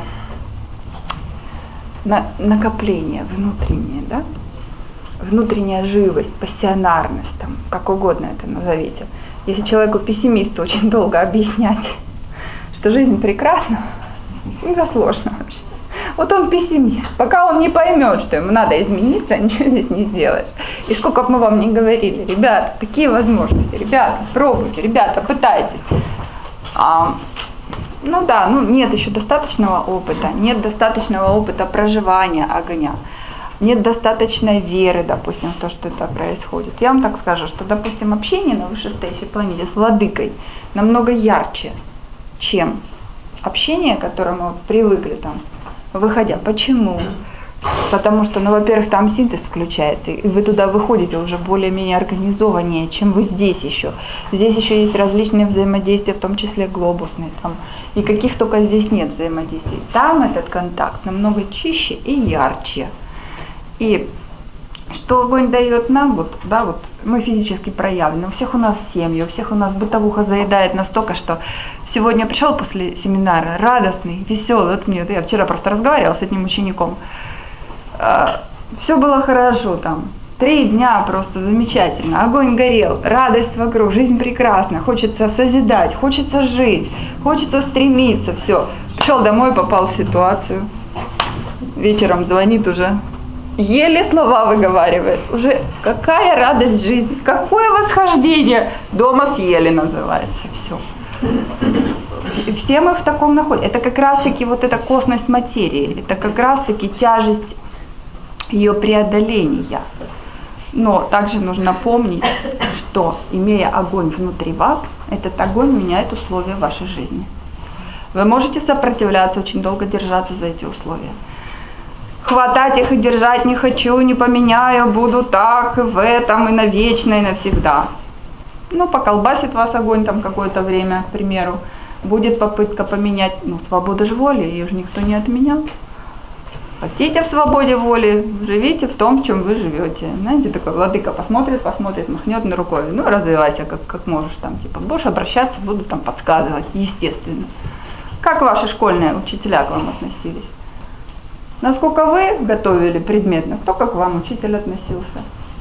накопления внутренние, да? Внутренняя живость, пассионарность, там, как угодно это назовите. Если человеку пессимисту очень долго объяснять, что жизнь прекрасна, это сложно вообще. Вот он пессимист. Пока он не поймет, что ему надо измениться, ничего здесь не сделаешь. И сколько бы мы вам ни говорили, ребята, такие возможности, ребята, пробуйте, ребята, пытайтесь. Ну да, нет еще достаточного опыта, нет достаточного опыта проживания огня. Нет достаточной веры, допустим, в то, что это происходит. Я вам так скажу, что, допустим, общение на вышестоящей планете с владыкой намного ярче, чем общение, к которому мы привыкли там, выходя. Почему? Потому что, во-первых, там синтез включается, и вы туда выходите уже более-менее организованнее, чем вы здесь еще. Здесь еще есть различные взаимодействия, в том числе глобусные, там, и каких только здесь нет взаимодействий. Там этот контакт намного чище и ярче. И что огонь дает нам, вот, да, вот мы физически проявлены, у всех у нас семьи, у всех у нас бытовуха заедает настолько, что сегодня пришел после семинара радостный, веселый, вот мне, я вчера просто разговаривала с одним учеником, все было хорошо там, 3 дня просто замечательно, огонь горел, радость вокруг, жизнь прекрасна, хочется созидать, хочется жить, хочется стремиться, все. Пришел домой, попал в ситуацию, вечером звонит уже, еле слова выговаривает, уже какая радость жизни, какое восхождение, дома съели называется, все. Все мы в таком находимся, это как раз-таки вот эта косность материи, это как раз-таки тяжесть ее преодоления. Но также нужно помнить, что имея огонь внутри вас, этот огонь меняет условия вашей жизни. Вы можете сопротивляться, очень долго держаться за эти условия. Хватать их и держать не хочу, не поменяю, буду так, в этом, и навечно, и навсегда. Ну, поколбасит вас огонь там какое-то время, к примеру. Будет попытка поменять, свобода же воли, ее же никто не отменял. Хотите в свободе воли, живите в том, в чем вы живете. Знаете, такой владыка посмотрит, махнет на рукой. Развивайся как можешь там, типа, будешь обращаться, буду там подсказывать, естественно. Как ваши школьные учителя к вам относились? Насколько вы готовили предметно, кто как к вам учитель относился?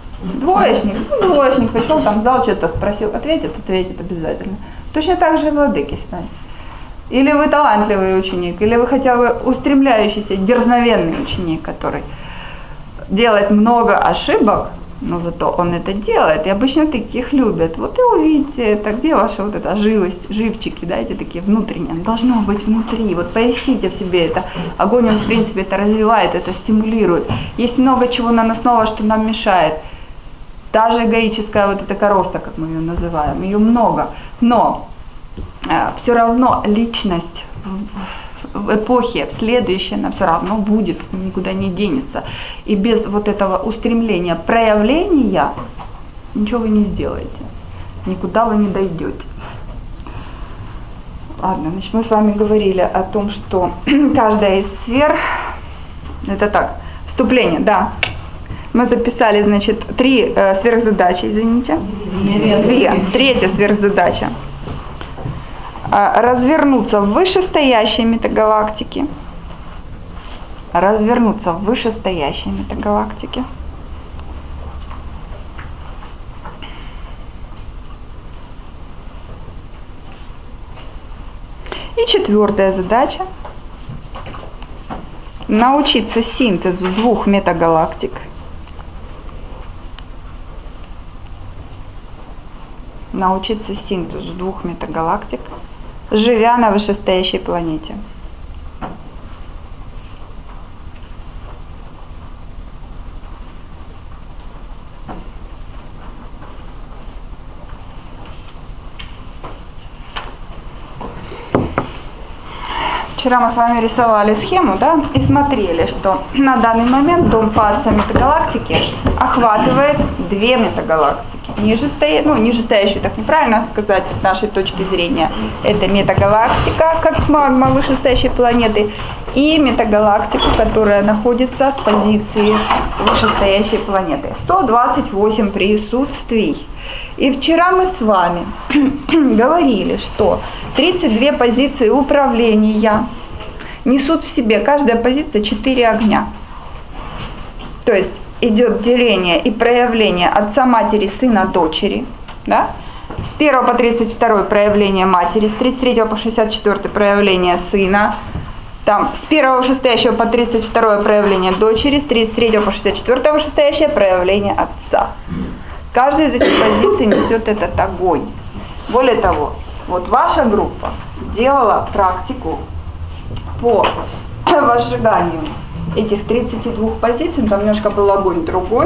Двоечник пришел там в зал, что-то спросил, ответит обязательно. Точно так же и владыки, знаете. Или вы талантливый ученик, или вы хотя бы устремляющийся, дерзновенный ученик, который делает много ошибок, но зато он это делает, и обычно таких любят. Вот и увидите, это где ваша вот эта живость, живчики, да, эти такие внутренние, должно быть внутри, вот поищите в себе это, огонь, он в принципе это развивает, это стимулирует. Есть много чего наносного, что нам мешает. Даже эгоическая вот эта короста, как мы ее называем, ее много, но все равно личность в эпохе, в следующей она все равно будет, никуда не денется. И без вот этого устремления, проявления ничего вы не сделаете, никуда вы не дойдете. Ладно, значит, мы с вами говорили о том, что каждая из сфер, это так, вступление, да. Мы записали, значит, 3 сверхзадачи, извините. 2. Третья сверхзадача. Развернуться в вышестоящей метагалактике. Развернуться в вышестоящей метагалактике. И 4-я задача. Научиться синтезу 2 метагалактик. Научиться синтезу 2 метагалактик, живя на вышестоящей планете. Вчера мы с вами рисовали схему, да, и смотрели, что на данный момент дом Паца метагалактики охватывает 2 метагалактики. Нижестоящую, так неправильно сказать с нашей точки зрения. Это метагалактика, как магма вышестоящей планеты, и метагалактику, которая находится с позиции вышестоящей планеты. 128 присутствий. И вчера мы с вами говорили, что 32 позиции управления несут в себе, каждая позиция 4 огня. То есть идет деление и проявление отца, матери, сына, дочери. Да? С 1 по 32 проявление матери, с 33 по 64 проявление сына. Там, с 1 вышестоящего по 32 проявление дочери, с 33 по 64 вышестоящее проявление отца. Каждая из этих позиций несет этот огонь. Более того, вот ваша группа делала практику по возжиганию этих 32 позиций, там немножко был огонь другой,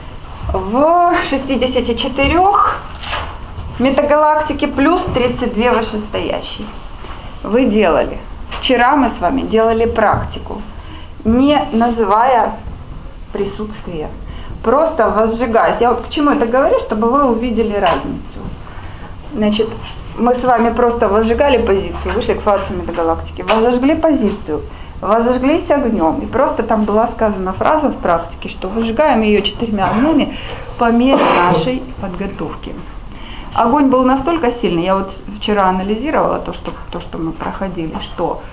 в 64 метагалактике плюс 32 вышестоящие. Вы делали. Вчера мы с вами делали практику, не называя присутствие. Просто возжигаясь. Я вот к чему это говорю, чтобы вы увидели разницу. Значит, мы с вами просто возжигали позицию, вышли к фазу метагалактики, возжгли позицию, возожглись огнем. И просто там была сказана фраза в практике, что выжигаем ее 4 огнями по мере нашей подготовки. Огонь был настолько сильный, я вот вчера анализировала то, что мы проходили, что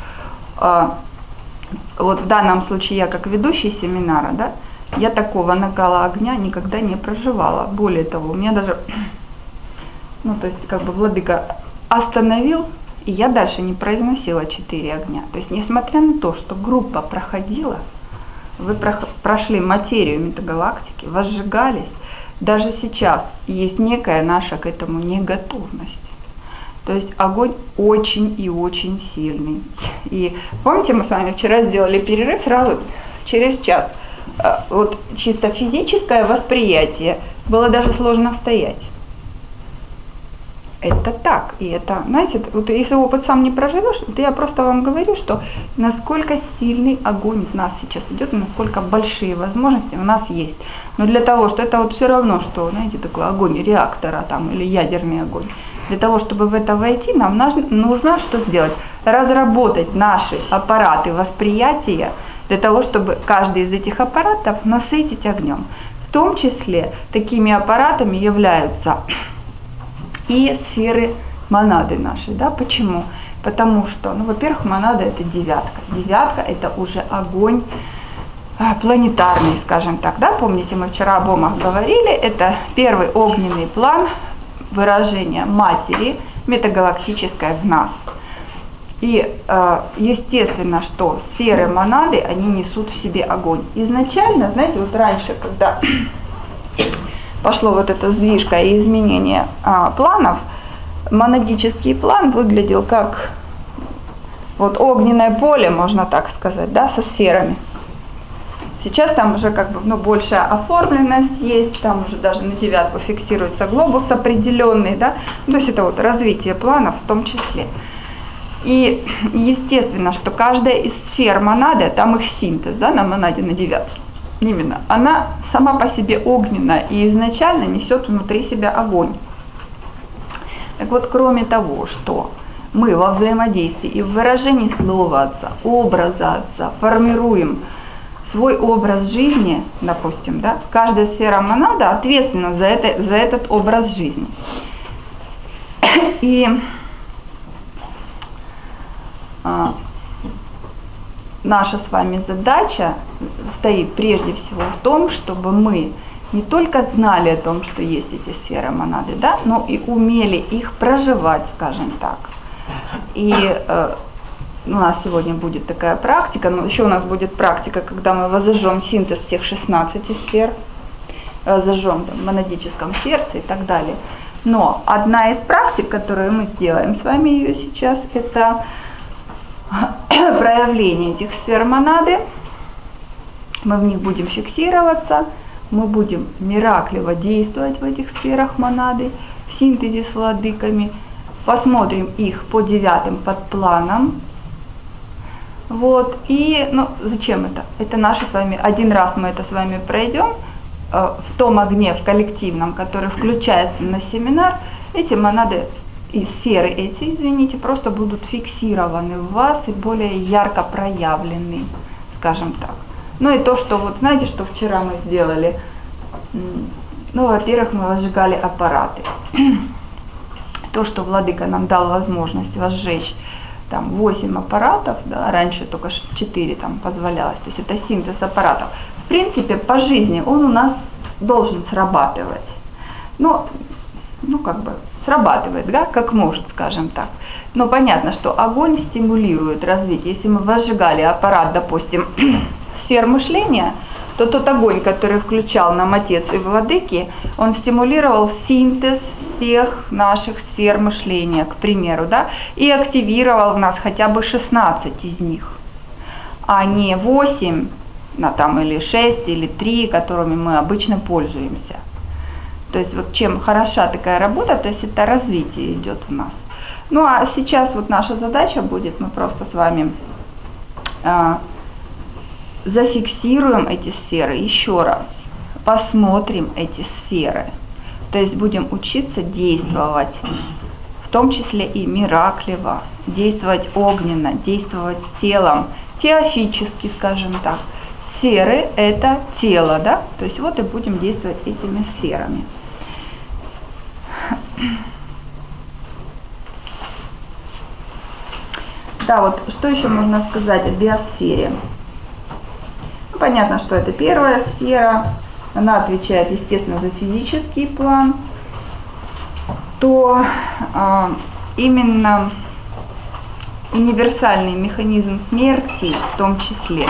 вот в данном случае я как ведущий семинара, да, я такого накала огня никогда не проживала. Более того, у меня даже, то есть как бы владыка остановил, и я дальше не произносила 4 огня. То есть несмотря на то, что группа проходила, вы прошли материю метагалактики, возжигались, даже сейчас есть некая наша к этому неготовность. То есть огонь очень и очень сильный. И помните, мы с вами вчера сделали перерыв сразу через час. Вот чисто физическое восприятие было даже сложно стоять. Это так. И это, знаете, вот если опыт сам не проживешь, то я просто вам говорю, что насколько сильный огонь в нас сейчас идет, насколько большие возможности у нас есть. Но для того, что это вот все равно, что, знаете, такой огонь реактора там, или ядерный огонь. Для того, чтобы в это войти, нам нужно что сделать? Разработать наши аппараты восприятия, для того, чтобы каждый из этих аппаратов насытить огнем. В том числе такими аппаратами являются и сферы монады нашей. Да? Почему? Потому что, во-первых, монада это 9. 9 это уже огонь планетарный, скажем так. Да? Помните, мы вчера об омах говорили, это первый огненный план выражения матери метагалактической в нас. И естественно, что сферы монады, они несут в себе огонь. Изначально, знаете, вот раньше, когда пошло вот это сдвижка и изменение планов, монадический план выглядел как вот огненное поле, можно так сказать, да, со сферами. Сейчас там уже как бы большая оформленность есть, там уже даже на 9 фиксируется глобус определенный, да, то есть это вот развитие планов в том числе. И естественно, что каждая из сфер монады, там их синтез, да, на монаде на 9, именно, она сама по себе огненная и изначально несет внутри себя огонь. Так вот, кроме того, что мы во взаимодействии и в выражении слова Отца, образа Отца формируем свой образ жизни, допустим, да, каждая сфера монада ответственна за этот образ жизни. И наша с вами задача стоит прежде всего в том, чтобы мы не только знали о том, что есть эти сферы монады, да, но и умели их проживать, скажем так. И у нас сегодня будет такая практика, но еще у нас будет практика, когда мы возжжем синтез всех 16 сфер, зажжем в монадическом сердце и так далее. Но одна из практик, которую мы сделаем с вами ее сейчас, это проявление этих сфер монады. Мы в них будем фиксироваться, мы будем миракливо действовать в этих сферах монады, в синтезе с владыками, посмотрим их по 9 подпланам. Вот, и, зачем это? Это наши с вами, один раз мы это с вами пройдем, в том огне, в коллективном, который включается на семинар, эти монады и сферы эти, извините, просто будут фиксированы в вас и более ярко проявлены, скажем так. Ну и то, что вот, знаете, что вчера мы сделали? Во-первых, мы возжигали аппараты. То, что Владыка нам дал возможность возжечь там 8 аппаратов, да, раньше только 4 там позволялось, то есть это синтез аппаратов. В принципе, по жизни он у нас должен срабатывать. Срабатывает, да, как может, скажем так. Но понятно, что огонь стимулирует развитие. Если мы возжигали аппарат, допустим, сфер мышления, то тот огонь, который включал нам Отец и Владыки, он стимулировал синтез всех наших сфер мышления, к примеру, да, и активировал в нас хотя бы 16 из них, а не 8, или 6, или 3, которыми мы обычно пользуемся. То есть вот чем хороша такая работа, то есть это развитие идет у нас. Ну а сейчас вот наша задача будет, мы просто с вами зафиксируем эти сферы еще раз, посмотрим эти сферы, то есть будем учиться действовать, в том числе и миракливо, действовать огненно, действовать телом, теофически, скажем так. Сферы – это тело, да, то есть вот и будем действовать этими сферами. Да, вот что еще можно сказать о биосфере? Понятно, что это первая сфера, она отвечает, естественно, за физический план, то именно универсальный механизм смерти в том числе,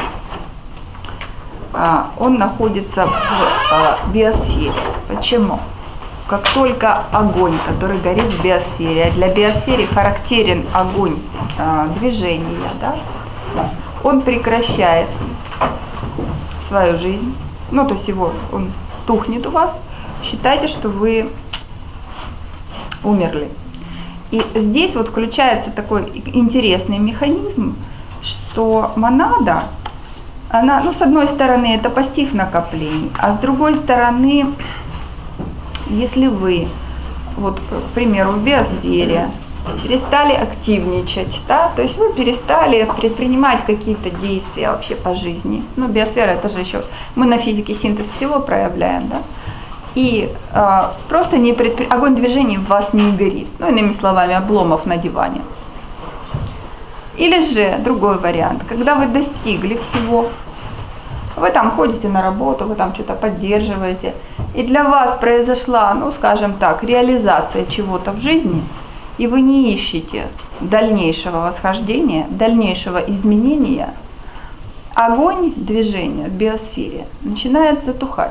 он находится в биосфере. Почему? Как только огонь, который горит в биосфере, а для биосферы характерен огонь движения, да, он прекращает свою жизнь, то есть он тухнет у вас, считайте, что вы умерли. И здесь вот включается такой интересный механизм, что монада, она, с одной стороны, это пассив накоплений, а с другой стороны, если вы, вот, к примеру, в биосфере перестали активничать, да, то есть вы перестали предпринимать какие-то действия вообще по жизни. Биосфера, это же еще, мы на физике синтез всего проявляем, да, и просто огонь движения в вас не горит, иными словами, Обломов на диване. Или же другой вариант, когда вы достигли всего, вы там ходите на работу, вы там что-то поддерживаете, и для вас произошла, скажем так, реализация чего-то в жизни, и вы не ищете дальнейшего восхождения, дальнейшего изменения, огонь движения в биосфере начинает затухать.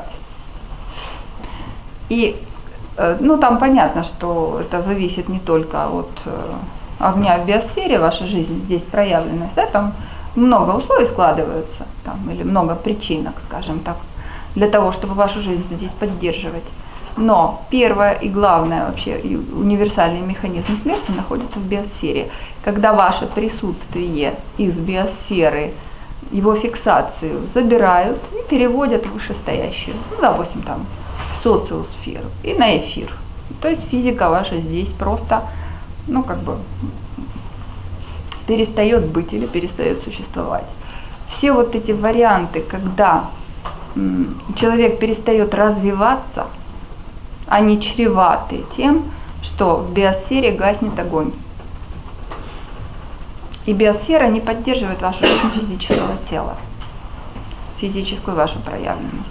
И, там понятно, что это зависит не только от огня в биосфере, ваша жизнь здесь проявленность, да, там много условий складываются, или много причинок, скажем так, для того, чтобы вашу жизнь здесь поддерживать. Но первое и главное вообще универсальный механизм смерти находится в биосфере. когда ваше присутствие из биосферы, его фиксацию забирают и переводят в вышестоящую, ну, допустим, там, в социосферу и на эфир. То есть физика ваша здесь просто, ну, как бы, перестает быть или перестает существовать. Все вот эти варианты, когда человек перестает развиваться, они чреваты тем, что в биосфере гаснет огонь. И биосфера не поддерживает вашу жизнь физического тела, физическую вашу проявленность.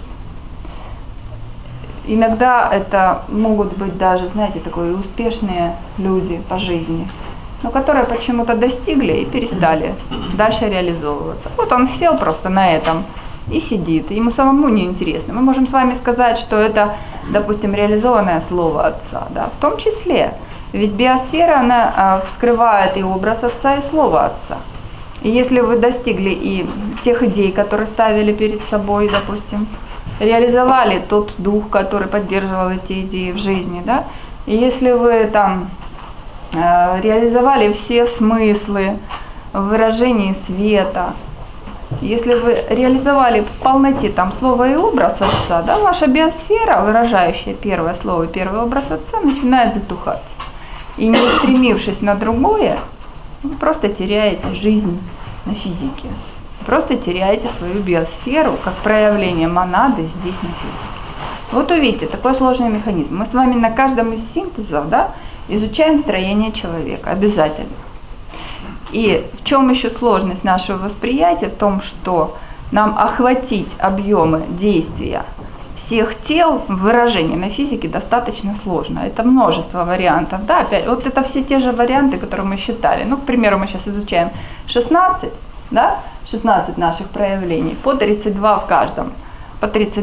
Иногда это могут быть даже, знаете, такие успешные люди по жизни, но которые почему-то достигли и перестали дальше реализовываться. Вот он сел просто на этом и сидит, ему самому неинтересно. Мы можем с вами сказать, что это, допустим, реализованное слово Отца, да, в том числе. Ведь биосфера, она вскрывает и образ Отца, и слово Отца. И если вы достигли и тех идей, которые ставили перед собой, допустим, реализовали тот дух, который поддерживал эти идеи в жизни, да, и если вы там реализовали все смыслы в выражении света, если вы реализовали в полноте там слово и образ Отца, да, ваша биосфера, выражающая первое слово и первый образ Отца, начинает затухать. И не устремившись на другое, вы просто теряете жизнь на физике. Просто теряете свою биосферу, как проявление монады здесь на физике. Вот увидите, такой сложный механизм. Мы с вами на каждом из синтезов, да, изучаем строение человека, обязательно. И в чем еще сложность нашего восприятия? В том, что нам охватить объемы действия всех тел в выражении на физике достаточно сложно. Это множество вариантов. Да, опять, вот это все те же варианты, которые мы считали. Ну, к примеру, мы сейчас изучаем 16, да, 16 наших проявлений, по 32 в каждом, по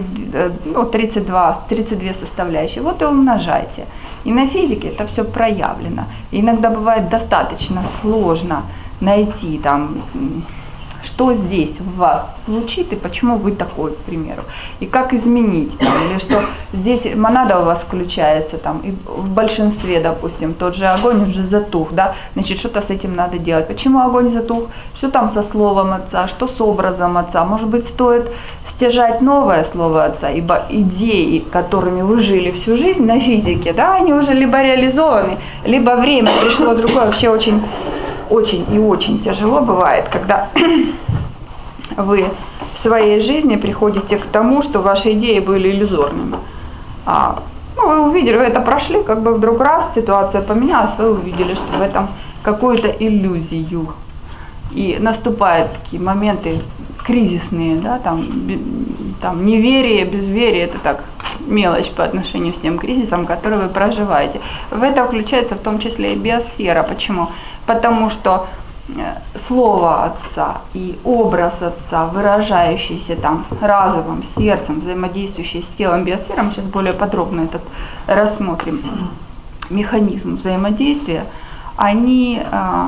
32 составляющие. Вот и умножайте. И на физике это все проявлено. И иногда бывает достаточно сложно найти там, что здесь в вас звучит и почему вы такой, к примеру. И как изменить, там, или что здесь монада у вас включается, там, и в большинстве, допустим, тот же огонь уже затух, да, значит, что-то с этим надо делать. Почему огонь затух? Что там со словом Отца, что с образом Отца? Может быть, стоит стяжать новое слово Отца, ибо идеи, которыми вы жили всю жизнь на физике, да, они уже либо реализованы, либо время пришло другое. Вообще очень и очень тяжело бывает, когда вы в своей жизни приходите к тому, что ваши идеи были иллюзорными. Вы увидели, вы это прошли, как бы вдруг раз ситуация поменялась, вы увидели, что в этом какую-то иллюзию. И наступают такие моменты кризисные, да, там неверие, безверие, это так, мелочь по отношению с тем кризисом, который вы проживаете. В это включается в том числе и биосфера. Почему? Потому что слово Отца и образ Отца, выражающийся там разумом, сердцем, взаимодействующий с телом, биосфером, сейчас более подробно этот рассмотрим, механизм взаимодействия, они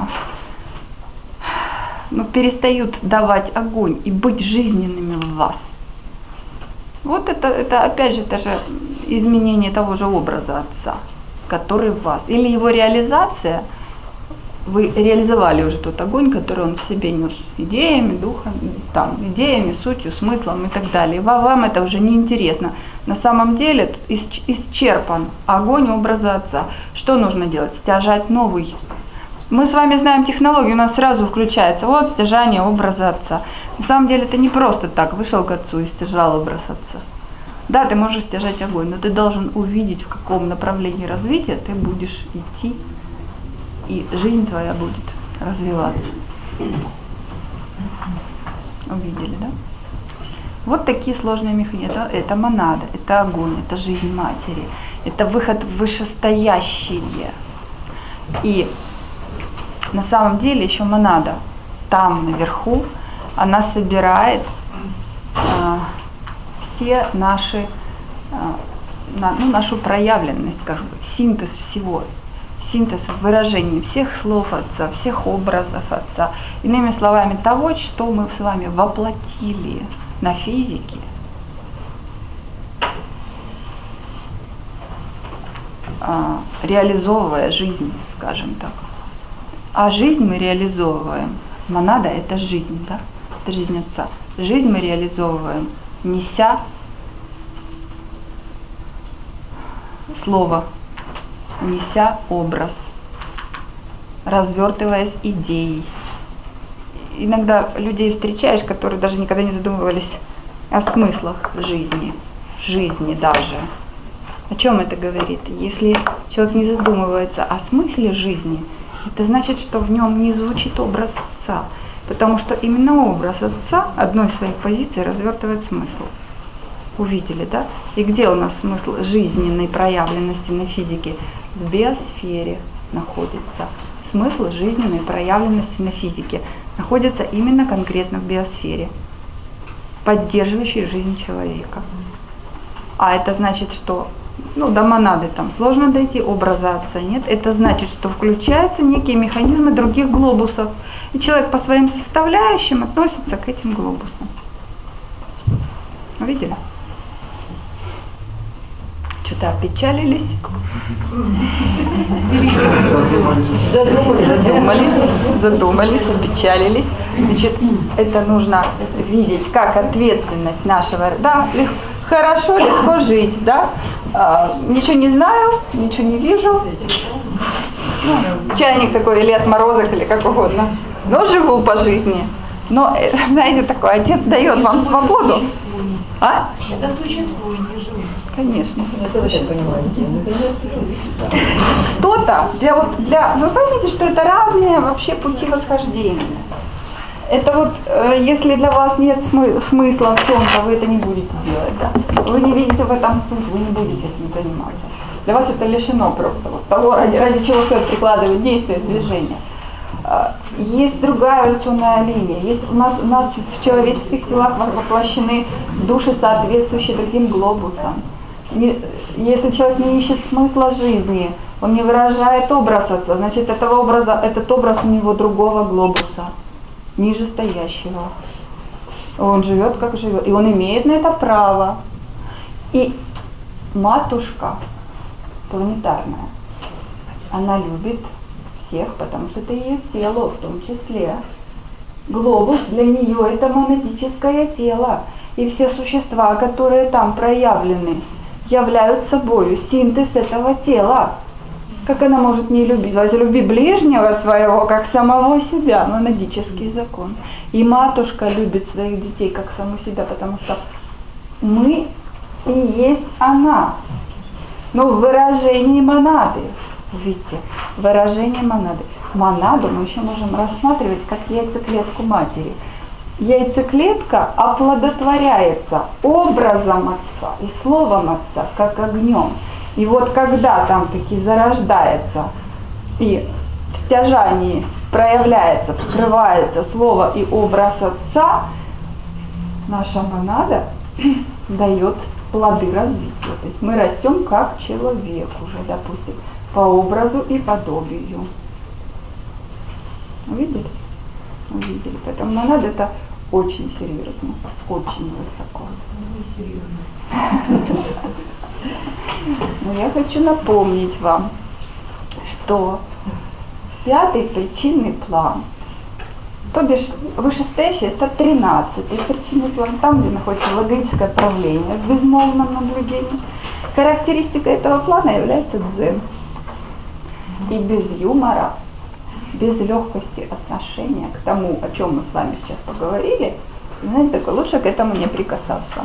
перестают давать огонь и быть жизненными в вас. Вот это опять же даже изменение того же образа Отца, который в вас. Или его реализация, вы реализовали уже тот огонь, который он в себе нес, идеями, духом, там, идеями, сутью, смыслом и так далее. Вам это уже не интересно. На самом деле исчерпан огонь образа Отца. Что нужно делать? Стяжать новый. Мы с вами знаем технологию, у нас сразу включается вот стяжание образа Отца. На самом деле это не просто так, вышел к Отцу и стяжал образ Отца. Да, ты можешь стяжать огонь, но ты должен увидеть, в каком направлении развития ты будешь идти, и жизнь твоя будет развиваться. Увидели, да? Вот такие сложные механизмы. Это монада, это огонь, это жизнь матери, это выход в вышестоящее. И на самом деле еще монада там наверху, она собирает все наши, нашу проявленность, как бы, синтез всего, синтез выражений всех слов Отца, всех образов Отца. Иными словами, того, что мы с вами воплотили на физике, реализовывая жизнь, скажем так. А жизнь мы реализовываем. Монада – это жизнь, да? Это жизнь Отца. Жизнь мы реализовываем, неся слово, неся образ, развертываясь идеей. Иногда людей встречаешь, которые даже никогда не задумывались о смыслах жизни даже. О чем это говорит? Если человек не задумывается о смысле жизни, это значит, что в нем не звучит образ Отца, потому что именно образ Отца одной из своих позиций развертывает смысл. Увидели, да? И где у нас смысл жизненной проявленности на физике? В биосфере находится. Смысл жизненной проявленности на физике находится именно конкретно в биосфере, поддерживающей жизнь человека. А это значит, что до монады там сложно дойти, образа Отца нет. Это значит, что включаются некие механизмы других глобусов. И человек по своим составляющим относится к этим глобусам. Видели? Что-то опечалились. Задумались, опечалились. Значит, это нужно видеть как ответственность нашего. Да, хорошо, легко жить, да. Ничего не знаю, ничего не вижу. Чайник такой, или отморозок, или как угодно. Но живу по жизни. Но, знаете, такой отец дает вам свободу. А? Это существует, не живу. Конечно. Кто-то, вы поймите, что это разные вообще пути восхождения. Это вот, если для вас нет смысла в чем-то, вы это не будете делать, да? Вы не видите в этом суть, вы не будете этим заниматься. Для вас это лишено просто того, ради чего стоит прикладывать действия, движения. Есть другая эволюционная линия. Есть у нас в человеческих телах воплощены души, соответствующие другим глобусам. Если человек не ищет смысла жизни, он не выражает образ Отца, значит этот образ у него другого глобуса, нижестоящего. Он живет, как живет, и он имеет на это право. И матушка планетарная, она любит всех, потому что это ее тело в том числе. Глобус для нее это монадическое тело. И все существа, которые там проявлены, являются собой синтез этого тела. Как она может не любить? Возлюби ближнего своего, как самого себя. Монадический закон. И матушка любит своих детей, как саму себя, потому что мы и есть она. Но в выражении монады. Видите, выражение монады. Монаду мы еще можем рассматривать как яйцеклетку матери. Яйцеклетка оплодотворяется образом Отца и словом Отца, как огнем. И вот когда там таки зарождается и в стяжании проявляется, вскрывается слово и образ Отца, наша монада дает плоды развития. То есть мы растем как человек уже, допустим, по образу и подобию. Увидели? Увидели. Поэтому монада это очень серьезно, очень высоко. Но я хочу напомнить вам, что пятый причинный план, то бишь вышестоящий, это 13-й причинный план, там, где находится логическое правление в безмолвном наблюдении. Характеристика этого плана является дзен. И без юмора, без легкости отношения к тому, о чем мы с вами сейчас поговорили, знаете, такое, лучше к этому не прикасаться.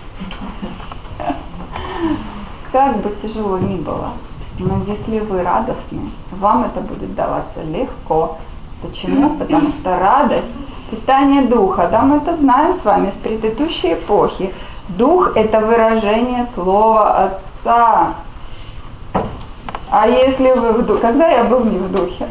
Как бы тяжело ни было, но если вы радостны, вам это будет даваться легко. Почему? Потому что радость, питание духа, да, мы это знаем с вами с предыдущей эпохи. Дух – это выражение слова Отца. А если вы в духе, когда я был не в духе?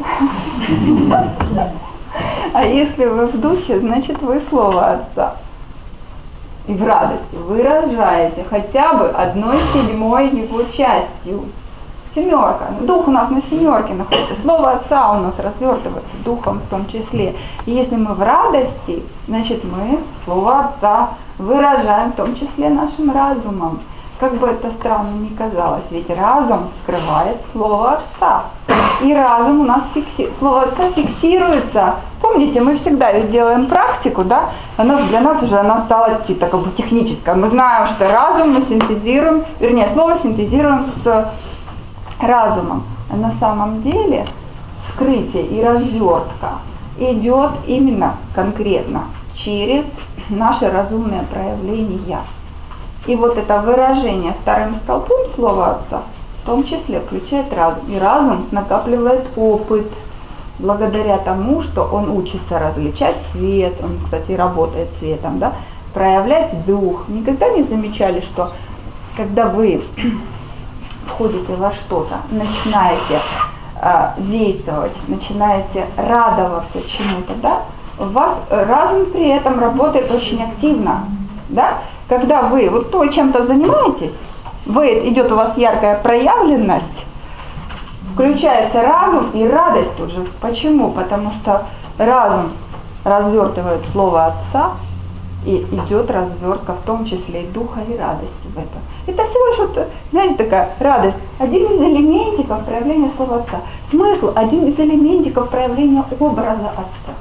А если вы в духе, значит вы слово Отца. И в радости выражаете хотя бы 1/7 его частью. Семерка. Дух у нас на семерке находится. Слово Отца у нас развертывается, духом в том числе. И если мы в радости, значит мы слово Отца выражаем в том числе нашим разумом. как бы это странно ни казалось, ведь разум скрывает слово Отца. И разум у нас слово Отца фиксируется. Помните, мы всегда ведь делаем практику, да? Для нас уже она стала как бы технической. Мы знаем, что разум мы синтезируем, слово синтезируем с разумом. А на самом деле вскрытие и развертка идет именно конкретно через наше разумное проявление. И вот это выражение вторым столпом слова Отца в том числе включает разум. И разум накапливает опыт благодаря тому, что он учится различать свет, он, кстати, работает цветом, да, проявлять дух. Никогда не замечали, что когда вы входите во что-то, начинаете действовать, начинаете радоваться чему-то, да, у вас разум при этом работает очень активно, да? Когда вы вот то чем-то занимаетесь, идет у вас яркая проявленность, включается разум и радость тут же. Почему? Потому что разум развертывает слово Отца, и идет развертка, в том числе и духа, и радости в этом. Это всего лишь, вот, знаете, такая радость. Один из элементиков проявления слова Отца. Смысл – один из элементиков проявления образа Отца.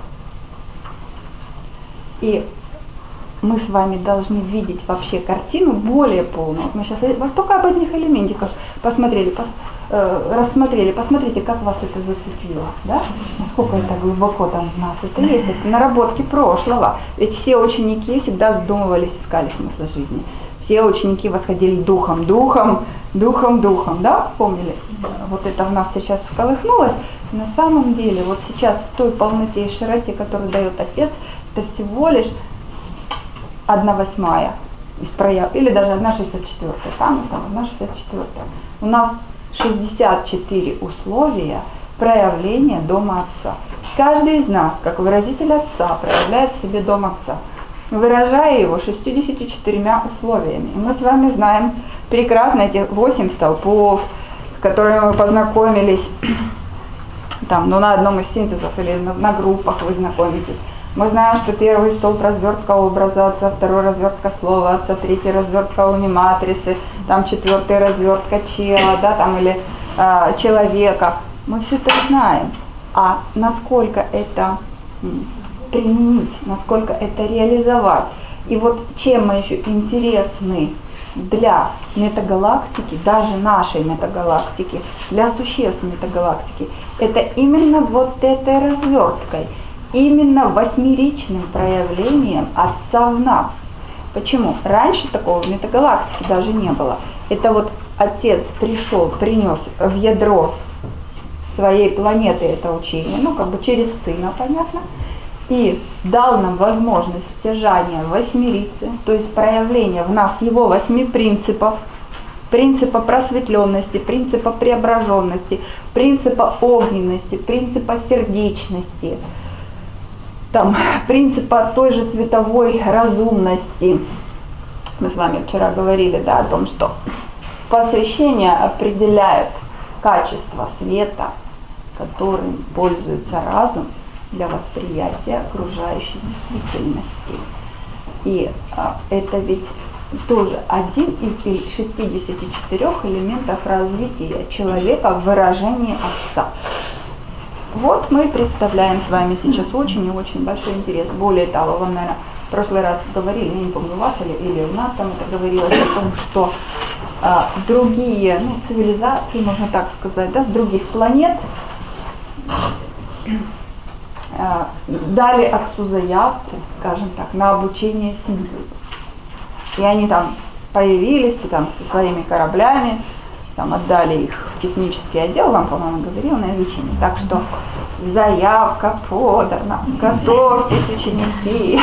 И мы с вами должны видеть вообще картину более полную. Мы сейчас только об одних элементиках рассмотрели. Посмотрите, как вас это зацепило, да? Насколько это глубоко там в нас это есть. Это наработки прошлого. Ведь все ученики всегда задумывались, искали смысл жизни. Все ученики восходили духом, да? Вспомнили? Вот это в нас сейчас всколыхнулось. На самом деле, вот сейчас в той полноте и широте, которую дает Отец, это всего лишь 1/8 из прояв, или даже 1/64, там 1/64. У нас 64 условия проявления Дома Отца. Каждый из нас, как выразитель Отца, проявляет в себе Дом Отца, выражая его 64 условиями. И мы с вами знаем прекрасно эти 8 столпов, с которыми мы познакомились там, на одном из синтезов или на группах вы знакомитесь. Мы знаем, что первый столб развертка образа Отца, второй развертка слова Отца, третий развертка униматрицы, там четвертый развертка чела, да, там или человека. Мы все это знаем. А насколько это применить, насколько это реализовать. И вот чем мы еще интересны для метагалактики, даже нашей метагалактики, для существ метагалактики, это именно вот этой разверткой. Именно 8-ричным проявлением Отца в нас. Почему? Раньше такого в метагалактике даже не было. Это вот Отец пришел, принес в ядро своей планеты это учение, как бы через Сына, понятно, и дал нам возможность стяжания 8-рицы, то есть проявления в нас его 8 принципов, принципа просветленности, принципа преображенности, принципа огненности, принципа сердечности, принципа той же световой разумности. Мы с вами вчера говорили, да, о том, что посвящения определяют качество света, которым пользуется разум для восприятия окружающей действительности. И это ведь тоже один из 64 элементов развития человека в выражении Отца. Вот мы представляем с вами сейчас очень и очень большой интерес. Более того, вам, наверное, в прошлый раз говорили, я не помню, у вас или у нас там это говорилось о том, что другие цивилизации, можно так сказать, да, с других планет дали Отцу заявку, скажем так, на обучение синтезу. И они там появились со своими кораблями, отдали их в технический отдел, вам, по-моему, говорил, на изучение. Так что заявка подана, готовьтесь, ученики.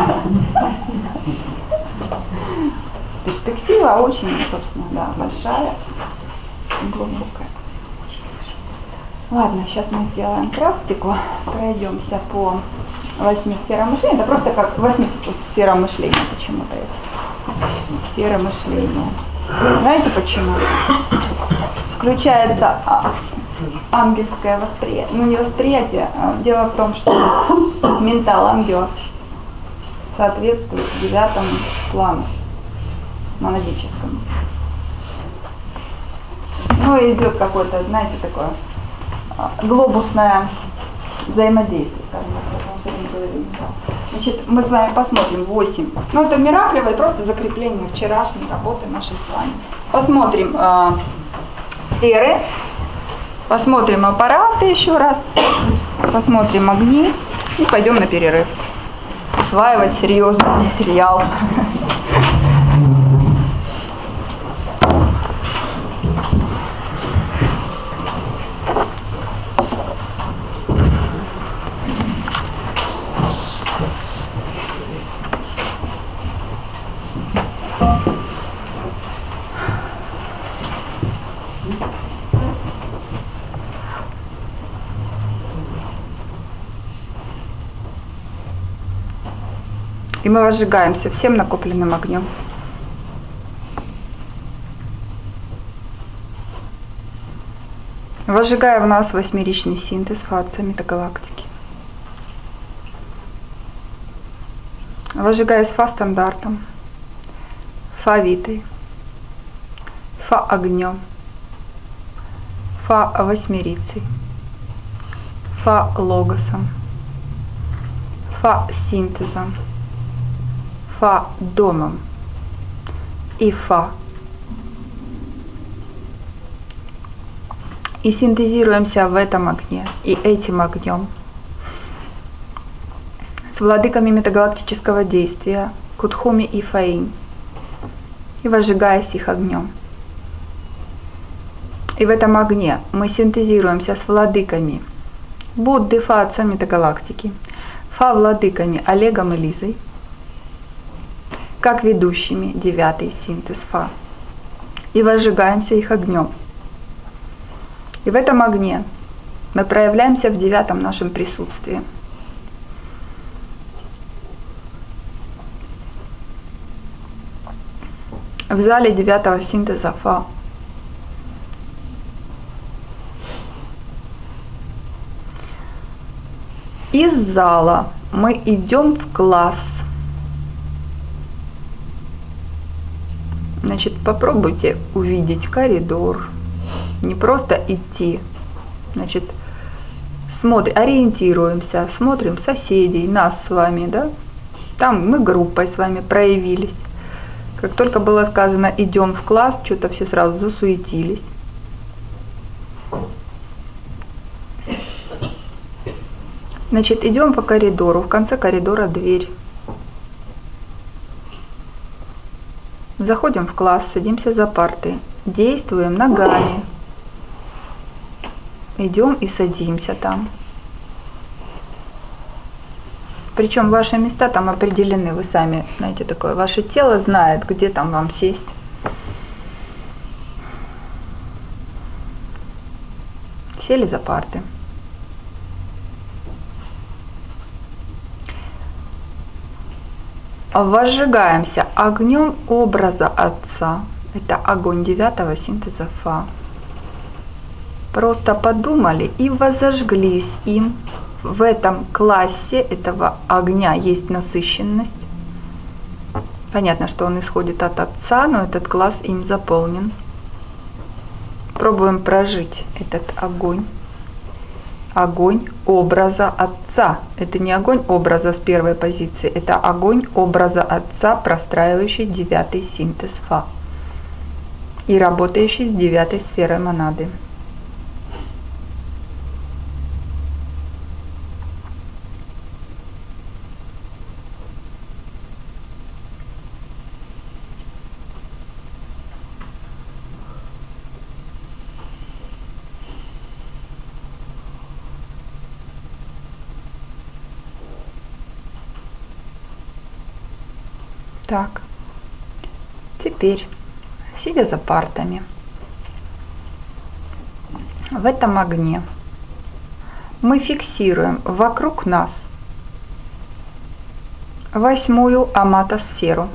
Перспектива очень, собственно, да, большая, глубокая. Ладно, сейчас мы сделаем практику, пройдемся по 8 сферам мышления. Это просто как 8 сферам мышления почему-то. Сфера мышления. Знаете почему? Включается ангельское восприятие. Не восприятие. Дело в том, что ментал ангелов соответствует 9 плану. монадическом. Ну и идет какое-то, знаете, такое глобусное взаимодействие, скажем так. Значит, мы с вами посмотрим 8. Ну, это мираклевое, просто закрепление вчерашней работы нашей с вами. Посмотрим сферы, посмотрим аппараты еще раз, посмотрим огни и пойдем на перерыв. Усваивать серьезный материал. И мы возжигаемся всем накопленным огнем. Возжигая в нас восьмеричный синтез фа-отца метагалактики. Возжигая с фа-стандартом, фа-витой, фа-огнем, фа-восьмерицей, фа-логосом, фа-синтезом, фа-домом и фа. И синтезируемся в этом огне и этим огнем с владыками метагалактического действия Кутхуми и Фаинь, и возжигаясь их огнем. И в этом огне мы синтезируемся с владыками Будды, Фа-отца метагалактики, Фа-владыками Олегом и Лизой, как ведущими 9-й синтез Фа, и возжигаемся их огнем. И в этом огне мы проявляемся в 9-м нашем присутствии. В зале 9-го синтеза Фа. Из зала мы идем в класс. Значит, попробуйте увидеть коридор. Не просто идти. Значит, ориентируемся, смотрим соседей, нас с вами, да? Там мы группой с вами проявились. Как только было сказано «идем в класс», что-то все сразу засуетились. Значит, идем по коридору, в конце коридора дверь. Заходим в класс, садимся за парты, действуем ногами. Идем и садимся там. Причем ваши места там определены, вы сами знаете такое. Ваше тело знает, где там вам сесть. Сели за парты. Возжигаемся огнем образа Отца. Это огонь 9-го синтеза Фа. Просто подумали и возожглись им. В этом классе этого огня есть насыщенность. Понятно, что он исходит от Отца, но этот класс им заполнен. Пробуем прожить этот огонь. Огонь образа Отца. Это не огонь образа с первой позиции, это огонь образа Отца, простраивающий 9-й синтез Фа и работающий с 9-й сферой монады. Так, теперь, сидя за партами, в этом огне мы фиксируем вокруг нас 8-ю амата-сферу.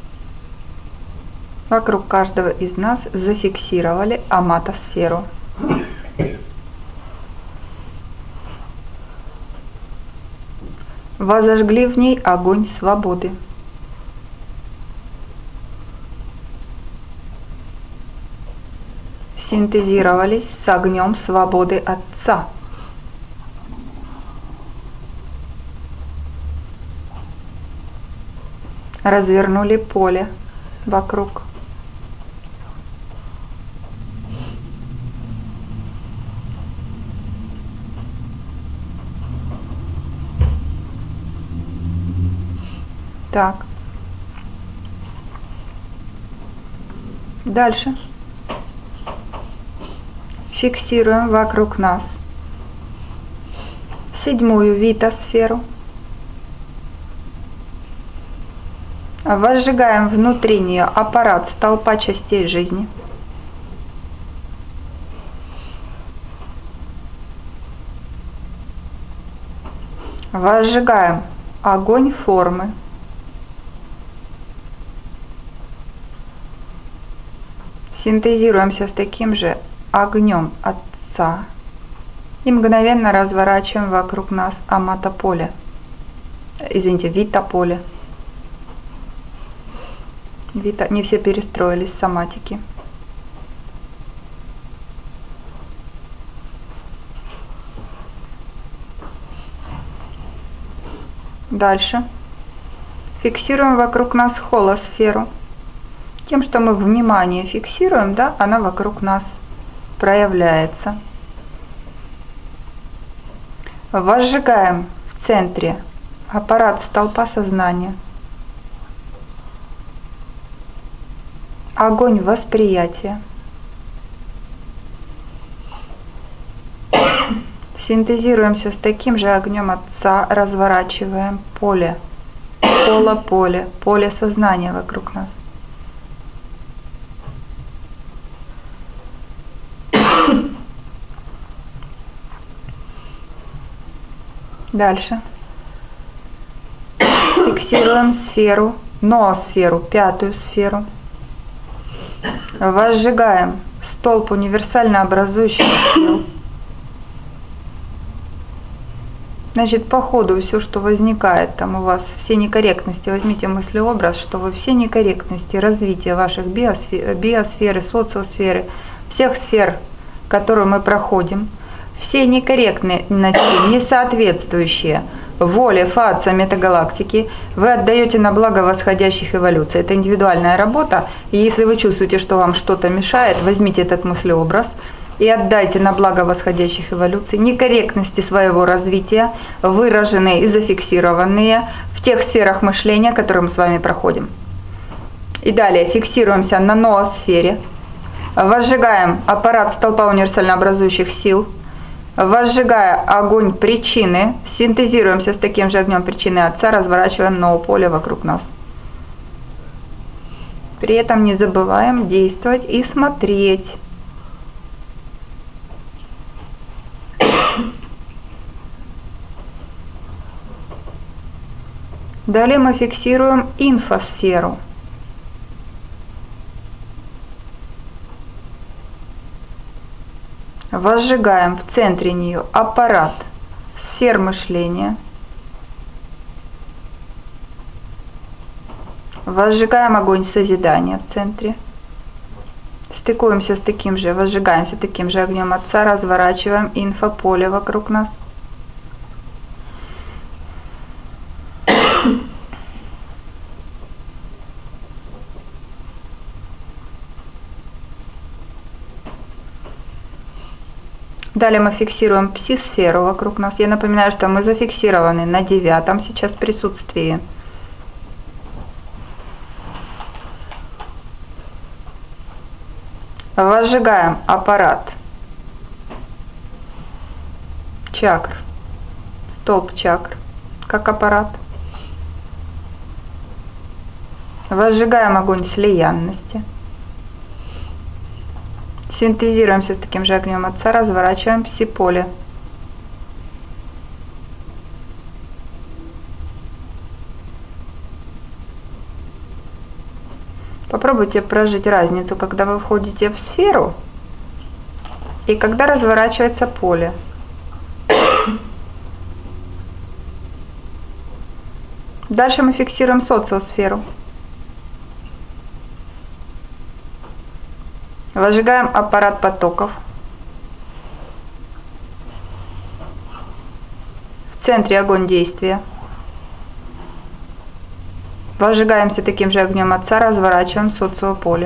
Вокруг каждого из нас зафиксировали амата-сферу. Возожгли в ней огонь свободы. синтезировались с огнем свободы Отца. Развернули поле вокруг. Так. Дальше. Фиксируем вокруг нас 7-ю витосферу. Возжигаем внутри нее аппарат столпа частей жизни. Возжигаем огонь формы. Синтезируемся с таким же огнем Отца и мгновенно разворачиваем вокруг нас амата-поле. Извините, вита-поле. Вита, не все перестроились с соматики. Дальше. Фиксируем вокруг нас холосферу. Тем, что мы внимание фиксируем, да, она вокруг нас проявляется. Возжигаем в центре аппарат столпа сознания. Огонь восприятия. Синтезируемся с таким же огнем Отца, разворачиваем поле, поле сознания вокруг нас. Дальше. Фиксируем сферу, ноосферу, 5-ю сферу. Возжигаем столб универсально образующих сил. Значит, по ходу все, что возникает там у вас, все некорректности, возьмите мыслеобраз, что вы все некорректности развития ваших биосферы, социосферы, всех сфер, которые мы проходим, все некорректности, не соответствующие воле фаца метагалактики, вы отдаете на благо восходящих эволюций. Это индивидуальная работа, и если вы чувствуете, что вам что-то мешает, возьмите этот мыслеобраз и отдайте на благо восходящих эволюций некорректности своего развития, выраженные и зафиксированные в тех сферах мышления, которые мы с вами проходим. И далее фиксируемся на ноосфере, возжигаем аппарат столпа универсально образующих сил, возжигая огонь причины, синтезируемся с таким же огнем причины Отца, разворачиваем ноополе вокруг нас. При этом не забываем действовать и смотреть. Далее мы фиксируем инфосферу. Возжигаем в центре нее аппарат сфер мышления. Возжигаем огонь созидания в центре. Стыкуемся с таким же, возжигаемся таким же огнем Отца, разворачиваем инфополе вокруг нас. Далее мы фиксируем пси-сферу вокруг нас. Я напоминаю, что мы зафиксированы на 9-м сейчас присутствии. Возжигаем аппарат чакр, столб чакр, как аппарат. Возжигаем огонь слиянности. Синтезируемся с таким же огнем Отца, разворачиваем пси-поле. Попробуйте прожить разницу, когда вы входите в сферу и когда разворачивается поле. Дальше мы фиксируем социосферу. Возжигаем аппарат потоков. В центре огонь действия. Возжигаемся таким же огнем Отца, разворачиваем в социополе.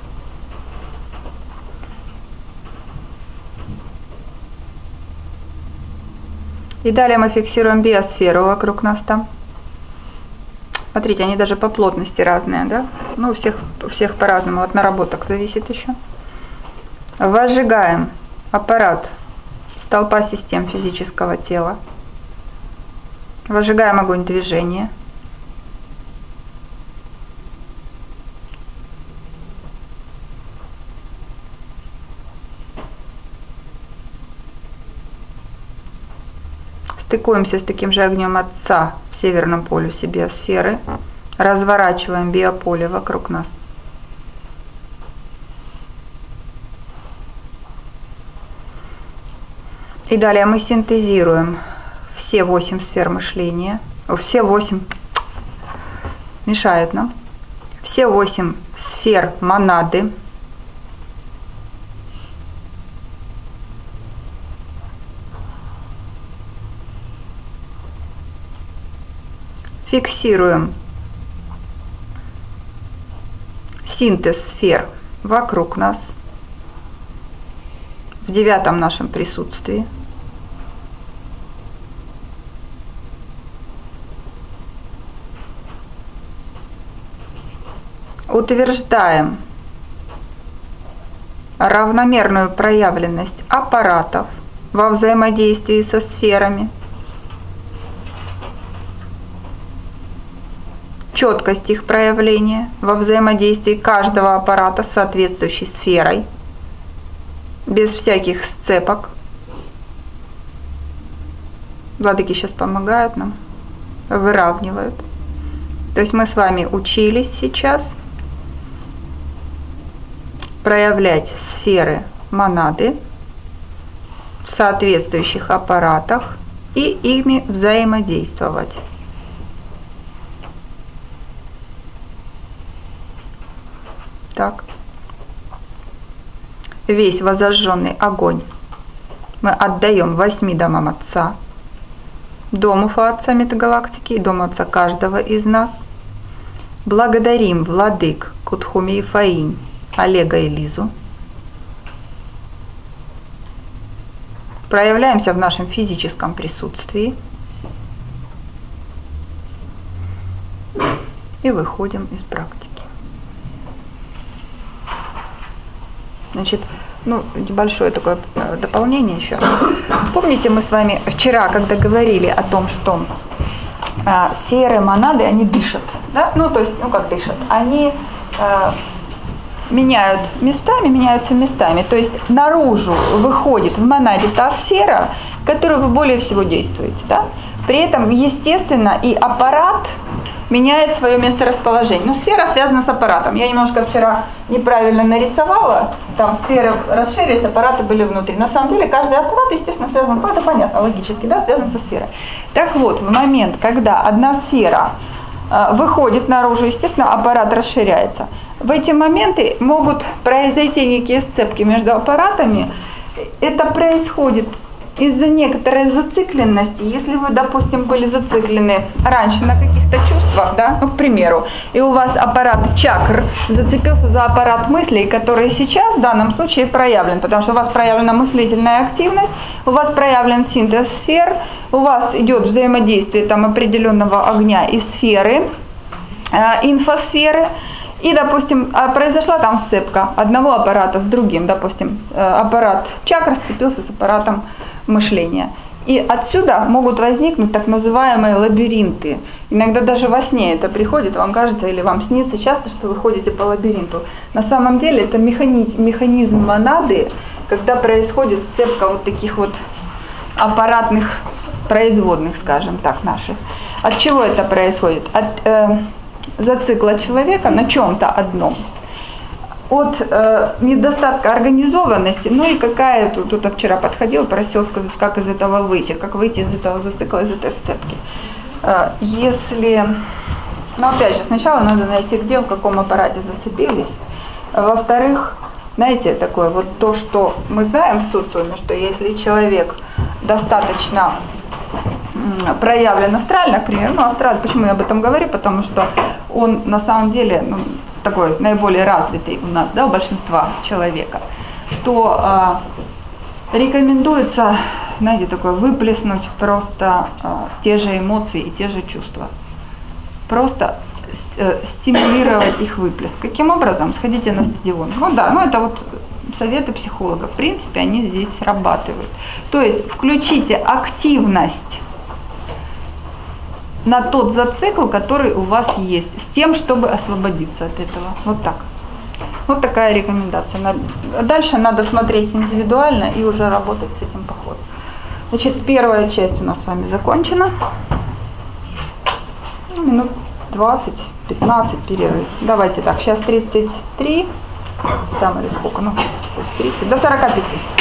И далее мы фиксируем биосферу вокруг нас там. Смотрите, они даже по плотности разные, да? Ну, у всех по-разному, от наработок зависит еще. Возжигаем аппарат столпа систем физического тела. Возжигаем огонь движения. Стыкуемся с таким же огнем Отца в северном полюсе биосферы. Разворачиваем биополе вокруг нас. И далее мы синтезируем все 8 сфер мышления. Все 8 мешают нам. Все 8 сфер монады. Фиксируем синтез сфер вокруг нас в 9 нашем присутствии. Утверждаем равномерную проявленность аппаратов во взаимодействии со сферами. Четкость их проявления во взаимодействии каждого аппарата с соответствующей сферой, без всяких сцепок. Владыки сейчас помогают нам, выравнивают. То есть мы с вами учились сейчас проявлять сферы монады в соответствующих аппаратах и ими взаимодействовать. Так. Весь возожженный огонь мы отдаем 8 домам Отца, дому Отца Метагалактики и дому Отца каждого из нас. Благодарим владык Кутхуми и Фаинь, Олега и Лизу. Проявляемся в нашем физическом присутствии и выходим из практики. Значит, небольшое такое дополнение еще. Помните, мы с вами вчера, когда говорили о том, что сферы монады, они дышат, да? Как дышат? Они меняются местами. То есть наружу выходит в монаде та сфера, в которой вы более всего действуете, да? При этом, естественно, и аппарат меняет свое месторасположение. Но сфера связана с аппаратом. Я немножко вчера неправильно нарисовала. Там сферы расширились, аппараты были внутри. На самом деле каждый аппарат, естественно, связан, это понятно, логически, да, связан со сферой. Так вот, в момент, когда одна сфера выходит наружу, естественно, аппарат расширяется. В эти моменты могут произойти некие сцепки между аппаратами. Это происходит из-за некоторой зацикленности. Если вы, допустим, были зациклены раньше на каких-то чувствах, да, к примеру, и у вас аппарат чакр зацепился за аппарат мыслей, который сейчас в данном случае проявлен, потому что у вас проявлена мыслительная активность, у вас проявлен синтез сфер, у вас идет взаимодействие там определенного огня и сферы, инфосферы, и, допустим, произошла там сцепка одного аппарата с другим, допустим, аппарат чакр сцепился с аппаратом мышления. И отсюда могут возникнуть так называемые лабиринты. Иногда даже во сне это приходит, вам кажется, или вам снится часто, что вы ходите по лабиринту. На самом деле это механизм монады, когда происходит сцепка вот таких вот аппаратных производных, скажем так, наших. От чего это происходит? От зацикла человека на чем-то одном. От недостатка организованности, и какая-то, тут вчера подходил, просил сказать, как из этого выйти, как выйти из этого зацикла, из этой сцепки. Опять же, сначала надо найти, где, в каком аппарате зацепились. Во-вторых, знаете, такое вот то, что мы знаем в социуме, что если человек достаточно проявлен астрально, к примеру, астраль, почему я об этом говорю, потому что он на самом деле такой наиболее развитый у нас, да, у большинства человека, то рекомендуется, знаете, такое выплеснуть просто те же эмоции и те же чувства. Просто стимулировать их выплеск. Каким образом? Сходите на стадион. Это вот советы психологов. В принципе, они здесь срабатывают. То есть включите активность на тот зацикл, который у вас есть, с тем, чтобы освободиться от этого. Вот так. Вот такая рекомендация. Дальше надо смотреть индивидуально и уже работать с этим по ходу. Значит, первая часть у нас с вами закончена. Минут 20-15 перерыв. Давайте так, сейчас 33, там или сколько, 30, до 45.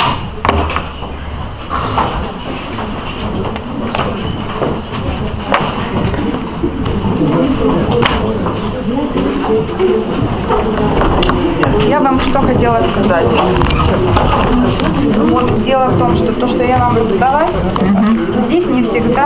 Я вам что хотела сказать. Вот дело в том, что то, что я вам буду давать, здесь не всегда